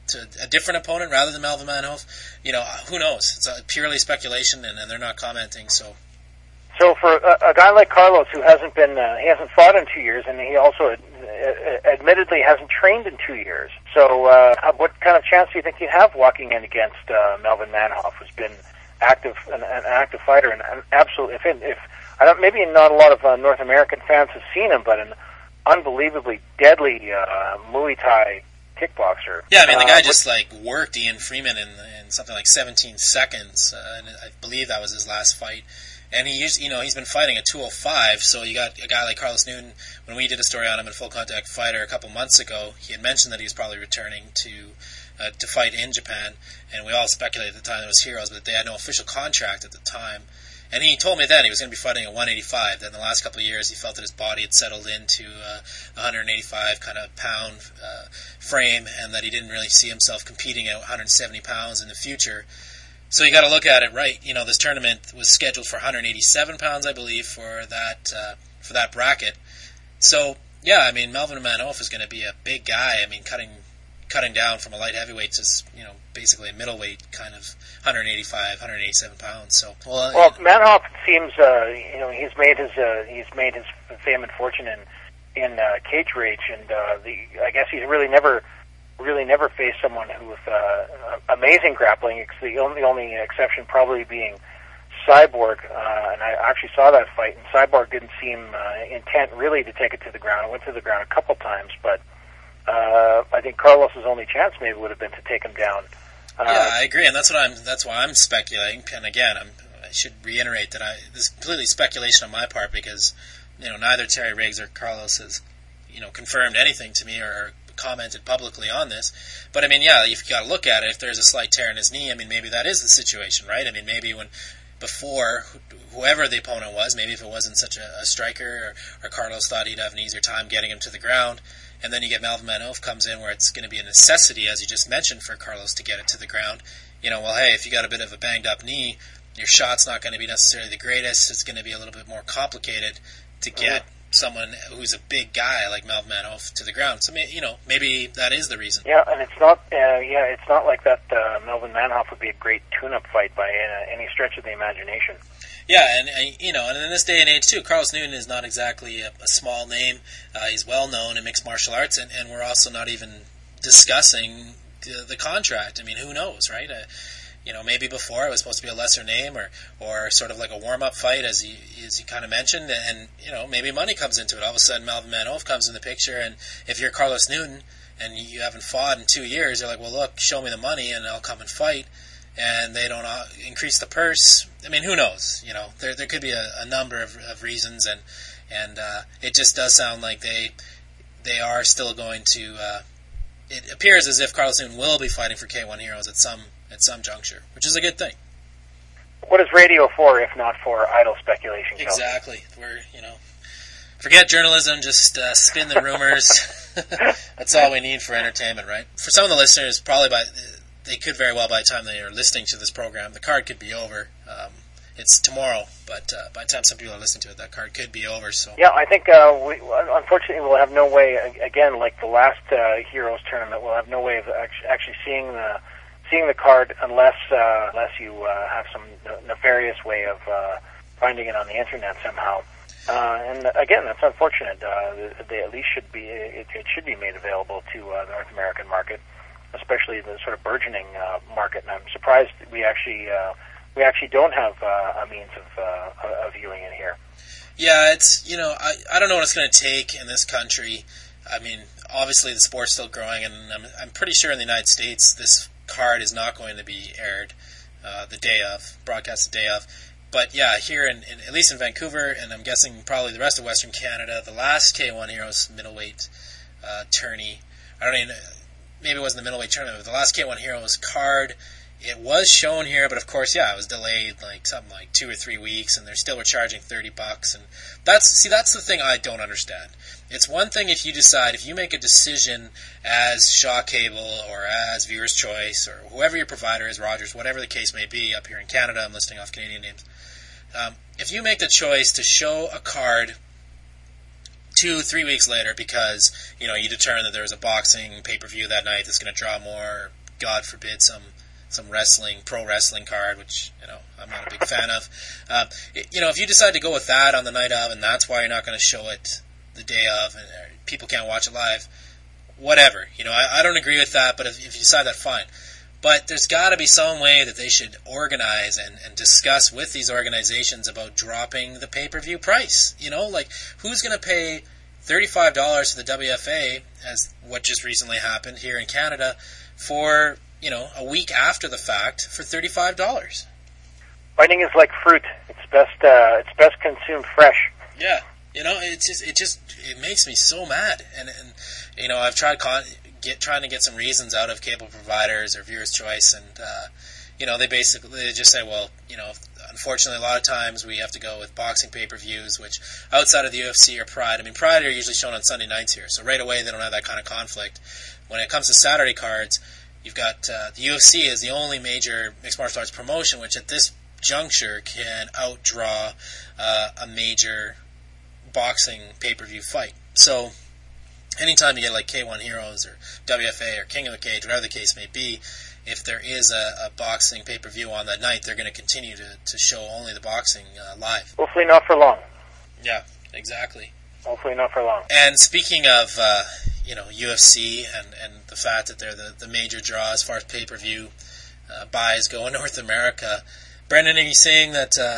to a different opponent rather than Melvin Manhoef. You know, who knows? It's uh, purely speculation, and, and they're not commenting. So, so for a, a guy like Carlos, who hasn't been, uh, he hasn't fought in two years, and he also ad, uh, admittedly hasn't trained in two years. So, uh, what kind of chance do you think he'd have walking in against uh, Melvin Manhoef, who's been active, an, an active fighter, and an absolute, if, if I don't, maybe not a lot of uh, North American fans have seen him, but an unbelievably deadly uh, Muay Thai kickboxer. Yeah, I mean, the guy uh, just, like, worked Ian Freeman in, in something like seventeen seconds, uh, and I believe that was his last fight. And he used, you know, he's been fighting at two oh five, so you got a guy like Carlos Newton. When we did a story on him in Full Contact Fighter a couple months ago, he had mentioned that he was probably returning to uh, to fight in Japan, and we all speculated at the time it was Heroes, but they had no official contract at the time. And he told me then he was going to be fighting at one eighty-five. Then the last couple of years, he felt that his body had settled into uh, a one eighty-five kind of pound uh, frame, and that he didn't really see himself competing at one seventy pounds in the future. So you got to look at it right. You know, this tournament was scheduled for one eighty-seven pounds, I believe, for that uh, for that bracket. So yeah, I mean, Melvin Manhoef is going to be a big guy. I mean, cutting cutting down from a light heavyweight to, you know, basically a middleweight kind of one eighty-five, one eighty-seven pounds. So well, well, you know. Manhoef seems, uh, you know, he's made his uh, he's made his fame and fortune in in uh, cage rage, and uh, the I guess he's really never. really never faced someone who with uh, amazing grappling. It's the only, the only exception probably being Cyborg, uh, and I actually saw that fight, and Cyborg didn't seem uh, intent really to take it to the ground. It went to the ground a couple times, but uh, I think Carlos's only chance maybe would have been to take him down. Uh, yeah, I agree, and that's what I'm. That's why I'm speculating. And again, I'm, I should reiterate that I this is completely speculation on my part, because you know neither Terry Riggs or Carlos has you know confirmed anything to me or commented publicly on this. But I mean, yeah, you've got to look at it. If there's a slight tear in his knee, I mean, maybe that is the situation, right? I mean, maybe when before whoever the opponent was, maybe if it wasn't such a, a striker, or, or Carlos thought he'd have an easier time getting him to the ground, and then you get Melvin Manhoef comes in where it's going to be a necessity, as you just mentioned, for Carlos to get it to the ground. You know, well, hey, if you got a bit of a banged up knee, your shot's not going to be necessarily the greatest. It's going to be a little bit more complicated to get mm-hmm. someone who's a big guy like Melvin Manhoef to the ground. So, you know, maybe that is the reason. Yeah, and it's not. Uh, yeah, it's not like that. Uh, Melvin Manhoef would be a great tune-up fight by uh, any stretch of the imagination. Yeah, and uh, you know, and in this day and age too, Carlos Newton is not exactly a, a small name. Uh, he's well known in mixed martial arts, and, and we're also not even discussing the, the contract. I mean, who knows, right? Uh, You know, maybe before it was supposed to be a lesser name, or, or sort of like a warm-up fight, as you as you kind of mentioned, and you know maybe money comes into it. All of a sudden, Melvin Manhoef comes in the picture, and if you're Carlos Newton and you haven't fought in two years, you're like, well, look, show me the money, and I'll come and fight. And they don't uh, increase the purse. I mean, who knows? You know, there there could be a, a number of, of reasons, and and uh, it just does sound like they they are still going to. Uh, it appears as if Carlos Newton will be fighting for K one Heroes at some. at some juncture, which is a good thing. What is radio for, if not for idle speculation? Exactly. We're, you know, forget journalism, just uh, spin the rumors. That's all we need for entertainment, right? For some of the listeners, probably by they could very well, by the time they are listening to this program, the card could be over. Um, it's tomorrow, but uh, by the time some people are listening to it, that card could be over. So yeah, I think uh, we unfortunately we'll have no way. Again, like the last uh, Heroes tournament, we'll have no way of actually seeing the. Seeing the card unless uh, unless you uh, have some nefarious way of uh, finding it on the internet somehow. Uh, and again, that's unfortunate. Uh, they at least should be it, it should be made available to uh, the North American market, especially the sort of burgeoning uh, market. And I'm surprised we actually uh, we actually don't have uh, a means of uh, of viewing it here. Yeah, it's you know I I don't know what it's going to take in this country. I mean, obviously the sport's still growing, and I'm I'm pretty sure in the United States this card is not going to be aired uh, the day of, broadcast the day of. But yeah, here in, in at least in Vancouver, and I'm guessing probably the rest of Western Canada, the last K one Heroes middleweight uh, tourney, I don't even, maybe it wasn't the middleweight tournament, but the last K one Heroes card, it was shown here, but of course, yeah, it was delayed like something like two or three weeks, and they still were charging thirty bucks, and that's, see, that's the thing I don't understand. It's one thing if you decide, if you make a decision as Shaw Cable or as Viewer's Choice or whoever your provider is, Rogers, whatever the case may be, up here in Canada, I'm listing off Canadian names. Um, if you make the choice to show a card two, three weeks later because, you know, you determine that there's a boxing pay-per-view that night that's going to draw more, God forbid, some some wrestling, pro wrestling card, which, you know, I'm not a big fan of. Uh, you know, if you decide to go with that on the night of, and that's why you're not going to show it the day of, and people can't watch it live, whatever. You know, I, I don't agree with that, but if, if you decide that, fine. But there's got to be some way that they should organize and, and discuss with these organizations about dropping the pay-per-view price. You know, like, who's going to pay thirty-five dollars to the W F A, as what just recently happened here in Canada, for, you know, a week after the fact for thirty-five dollars? Fighting is like fruit. It's best, uh, it's best consumed fresh. Yeah. You know, it's just, it just, it makes me so mad. And, and you know, I've tried con- get trying to get some reasons out of cable providers or Viewers' Choice, and, uh, you know, they basically they just say, well, you know, unfortunately, a lot of times we have to go with boxing pay-per-views, which outside of the U F C or Pride, I mean, Pride are usually shown on Sunday nights here, so right away they don't have that kind of conflict. When it comes to Saturday cards, you've got uh, the U F C is the only major mixed martial arts promotion which at this juncture can outdraw uh, a major boxing pay-per-view fight. So anytime you get like K one Heroes or W F A or King of the Cage, whatever the case may be, if there is a, a boxing pay-per-view on that night, they're going to continue to, to show only the boxing uh, live. Hopefully not for long. Yeah, exactly. Hopefully not for long. And speaking of, uh, you know, U F C and, and the fact that they're the, the major draw as far as pay-per-view uh, buys go in North America, Brendan, are you saying that uh,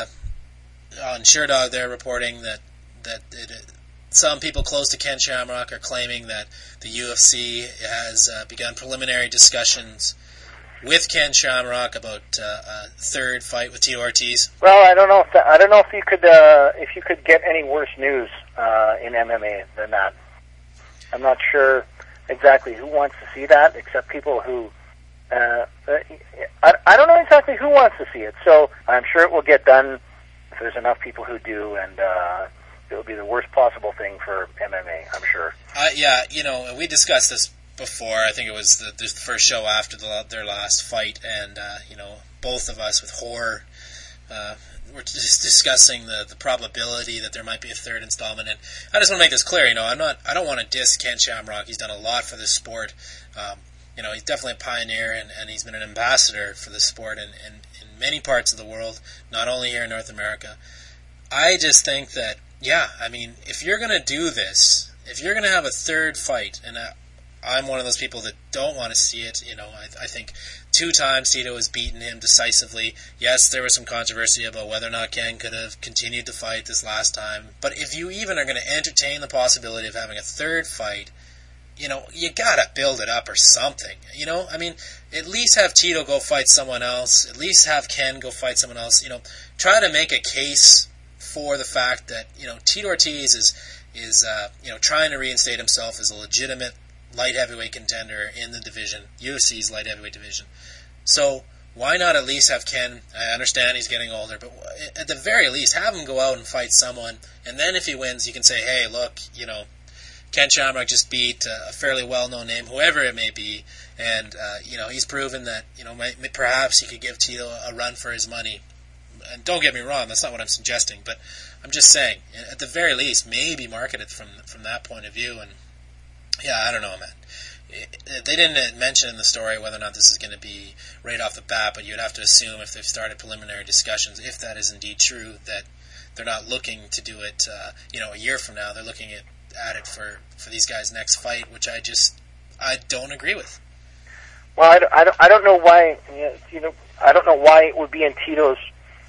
on SureDog they're reporting that, that it, some people close to Ken Shamrock are claiming that the U F C has uh, begun preliminary discussions with Ken Shamrock about uh, a third fight with Tito Ortiz? Well, I don't know if that, I don't know if you could uh, if you could get any worse news uh, in M M A than that. I'm not sure exactly who wants to see that, except people who. Uh, I, I don't know exactly who wants to see it, so I'm sure it will get done if there's enough people who do, and uh, it will be the worst possible thing for M M A, I'm sure. Uh, yeah, you know, we discussed this before. I think it was the, the first show after the, their last fight, and uh, you know, both of us with horror uh, were just discussing the, the probability that there might be a third installment. And I just want to make this clear. You know, I'm not. I don't want to diss Ken Shamrock. He's done a lot for this sport. Um, you know, he's definitely a pioneer, and, and he's been an ambassador for the sport in, in, in many parts of the world, not only here in North America. I just think that, yeah, I mean, if you're going to do this, if you're going to have a third fight, and I, I'm one of those people that don't want to see it. You know, I, I think two times Tito has beaten him decisively. Yes, there was some controversy about whether or not Ken could have continued to fight this last time. But if you even are going to entertain the possibility of having a third fight, you know, you gotta build it up or something. You know, I mean, at least have Tito go fight someone else. At least have Ken go fight someone else. You know, try to make a case for the fact that, you know, Tito Ortiz is is uh, you know, trying to reinstate himself as a legitimate light heavyweight contender in the division, U F C's light heavyweight division. So why not at least have Ken? I understand he's getting older, but at the very least, have him go out and fight someone, and then if he wins, you can say, hey, look, you know, Ken Shamrock just beat a fairly well-known name, whoever it may be, and uh, you know, he's proven that, you know, may, perhaps he could give Tito a run for his money. And don't get me wrong, that's not what I'm suggesting, but I'm just saying, at the very least, maybe market it from from that point of view. And yeah, I don't know, man. They didn't mention in the story whether or not this is going to be right off the bat, but you'd have to assume if they've started preliminary discussions, if that is indeed true, that they're not looking to do it, uh, you know, a year from now. They're looking at at it for, for these guys' next fight, which I just, I don't agree with. Well, I don't, I don't, I don't know why, you know, I don't know why it would be in Tito's,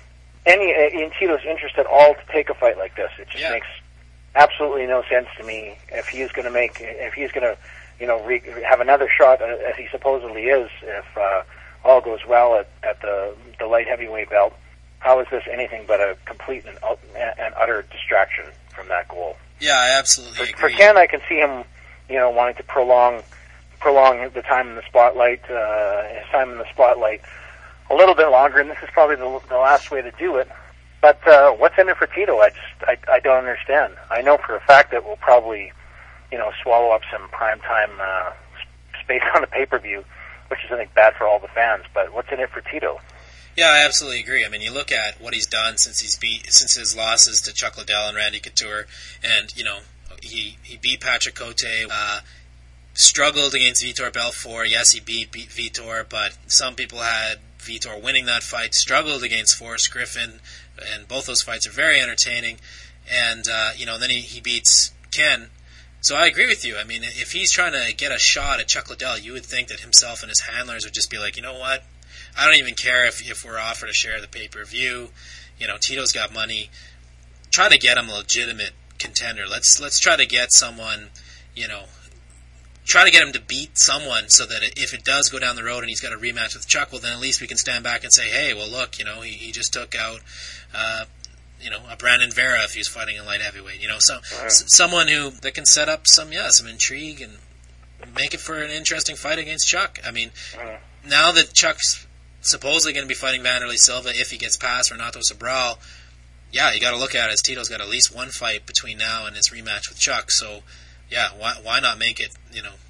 any, in Tito's interest at all to take a fight like this. It just yeah. makes absolutely no sense to me. If he's going to make, if he's going to, you know, re, have another shot, as he supposedly is, if uh, all goes well at, at the, the light heavyweight belt, how is this anything but a complete and, and utter distraction from that goal? Yeah, I absolutely for, agree. For Ken, I can see him, you know, wanting to prolong, prolong the time in the spotlight, uh, his time in the spotlight a little bit longer, and this is probably the, the last way to do it. But uh, what's in it for Tito? I just, I, I don't understand. I know for a fact that we'll probably, you know, swallow up some primetime uh, space on the pay-per-view, which is, I think, bad for all the fans. But what's in it for Tito? Yeah, I absolutely agree. I mean, you look at what he's done since he's beat, since his losses to Chuck Liddell and Randy Couture, and, you know, he he beat Patrick Cote. Uh, struggled against Vitor Belfort. Yes, he beat, beat Vitor, but some people had Vitor winning that fight. Struggled against Forrest Griffin, and both those fights are very entertaining. And uh, you know, and then he, he beats Ken. So I agree with you. I mean, if he's trying to get a shot at Chuck Liddell, you would think that himself and his handlers would just be like, you know what? I don't even care if if we're offered a share of the pay-per-view. You know, Tito's got money. Try to get him a legitimate contender. Let's let's try to get someone, you know, try to get him to beat someone so that if it does go down the road and he's got a rematch with Chuck, well, then at least we can stand back and say, hey, well, look, you know, he, he just took out, uh, you know, a Brandon Vera if he was fighting in light heavyweight. You know, so Mm-hmm. s- someone who that can set up some, yeah, some intrigue and make it for an interesting fight against Chuck. I mean, Mm-hmm. now that Chuck's supposedly going to be fighting Vanderlei Silva if he gets past Renato Sobral, yeah, you got to look at it as Tito's got at least one fight between now and his rematch with Chuck. So, yeah, why why not make it, you know,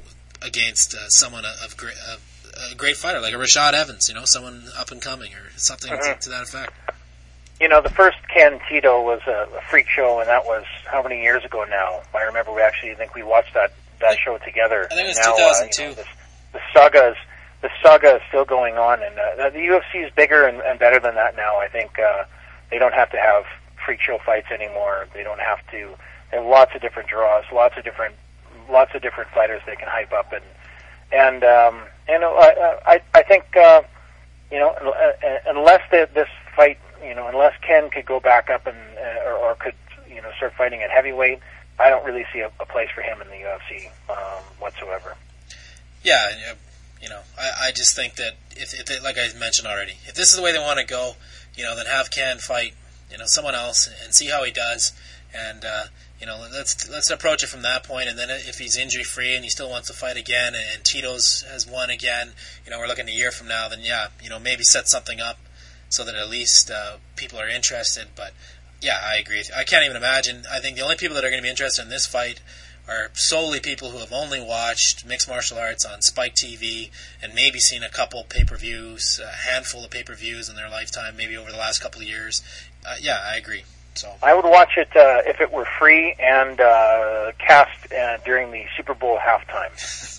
against uh, someone of great, uh, a great fighter like a Rashad Evans, you know, someone up and coming or something Mm-hmm. to, to that effect. You know, the first Ken Tito was a, a freak show, and that was how many years ago now? I remember we actually I think we watched that, that show together. I think it was And now, two thousand two. Uh, you know, this, the saga is the saga is still going on, and uh, the U F C is bigger and, and better than that now. I think uh, they don't have to have freak show fights anymore. They don't have to. They have lots of different draws, lots of different, lots of different fighters they can hype up, and and um, and uh, I I think uh, you know unless the, this fight, you know, unless Ken could go back up and uh, or, or could you know start fighting at heavyweight, I don't really see a, a place for him in the U F C um, whatsoever. Yeah, you know, I, I just think that if, if it, like I mentioned already, if this is the way they want to go, you know, then have Ken fight, you know, someone else and see how he does, and uh, you know, let's let's approach it from that point. And then if he's injury free and he still wants to fight again, and, and Tito's has won again, you know, we're looking a year from now, then yeah, you know, maybe set something up so that at least uh, people are interested. But yeah, I agree with you. I can't even imagine. I think the only people that are going to be interested in this fight are solely people who have only watched mixed martial arts on Spike T V and maybe seen a couple pay-per-views, a handful of pay-per-views in their lifetime, maybe over the last couple of years. Uh, yeah, I agree. So I would watch it uh, if it were free and uh, cast uh, during the Super Bowl halftime.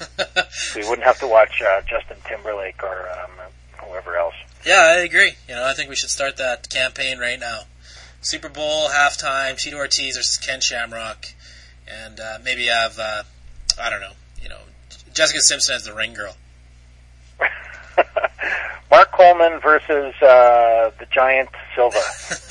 So you wouldn't have to watch uh, Justin Timberlake or um, whoever else. yeah, I agree. You know, I think we should start that campaign right now. Super Bowl halftime, Tito Ortiz versus Ken Shamrock, and uh, maybe have uh, I don't know, you know, Jessica Simpson as the ring girl. Mark Coleman versus uh, the Giant Silva.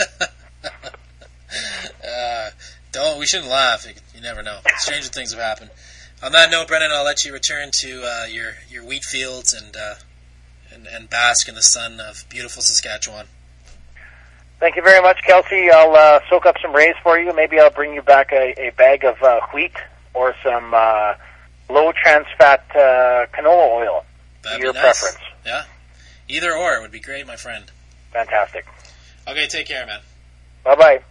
uh, don't we shouldn't laugh. You never know. Stranger things have happened. On that note, Brennan, I'll let you return to uh, your your wheat fields and, uh, and and bask in the sun of beautiful Saskatchewan. Thank you very much, Kelsey. I'll uh, soak up some rays for you. Maybe I'll bring you back a, a bag of uh, wheat or some uh, low trans fat uh, canola oil. That'd Your be nice. preference. Yeah, either or would be great, my friend. Fantastic. Okay, take care, man. Bye bye.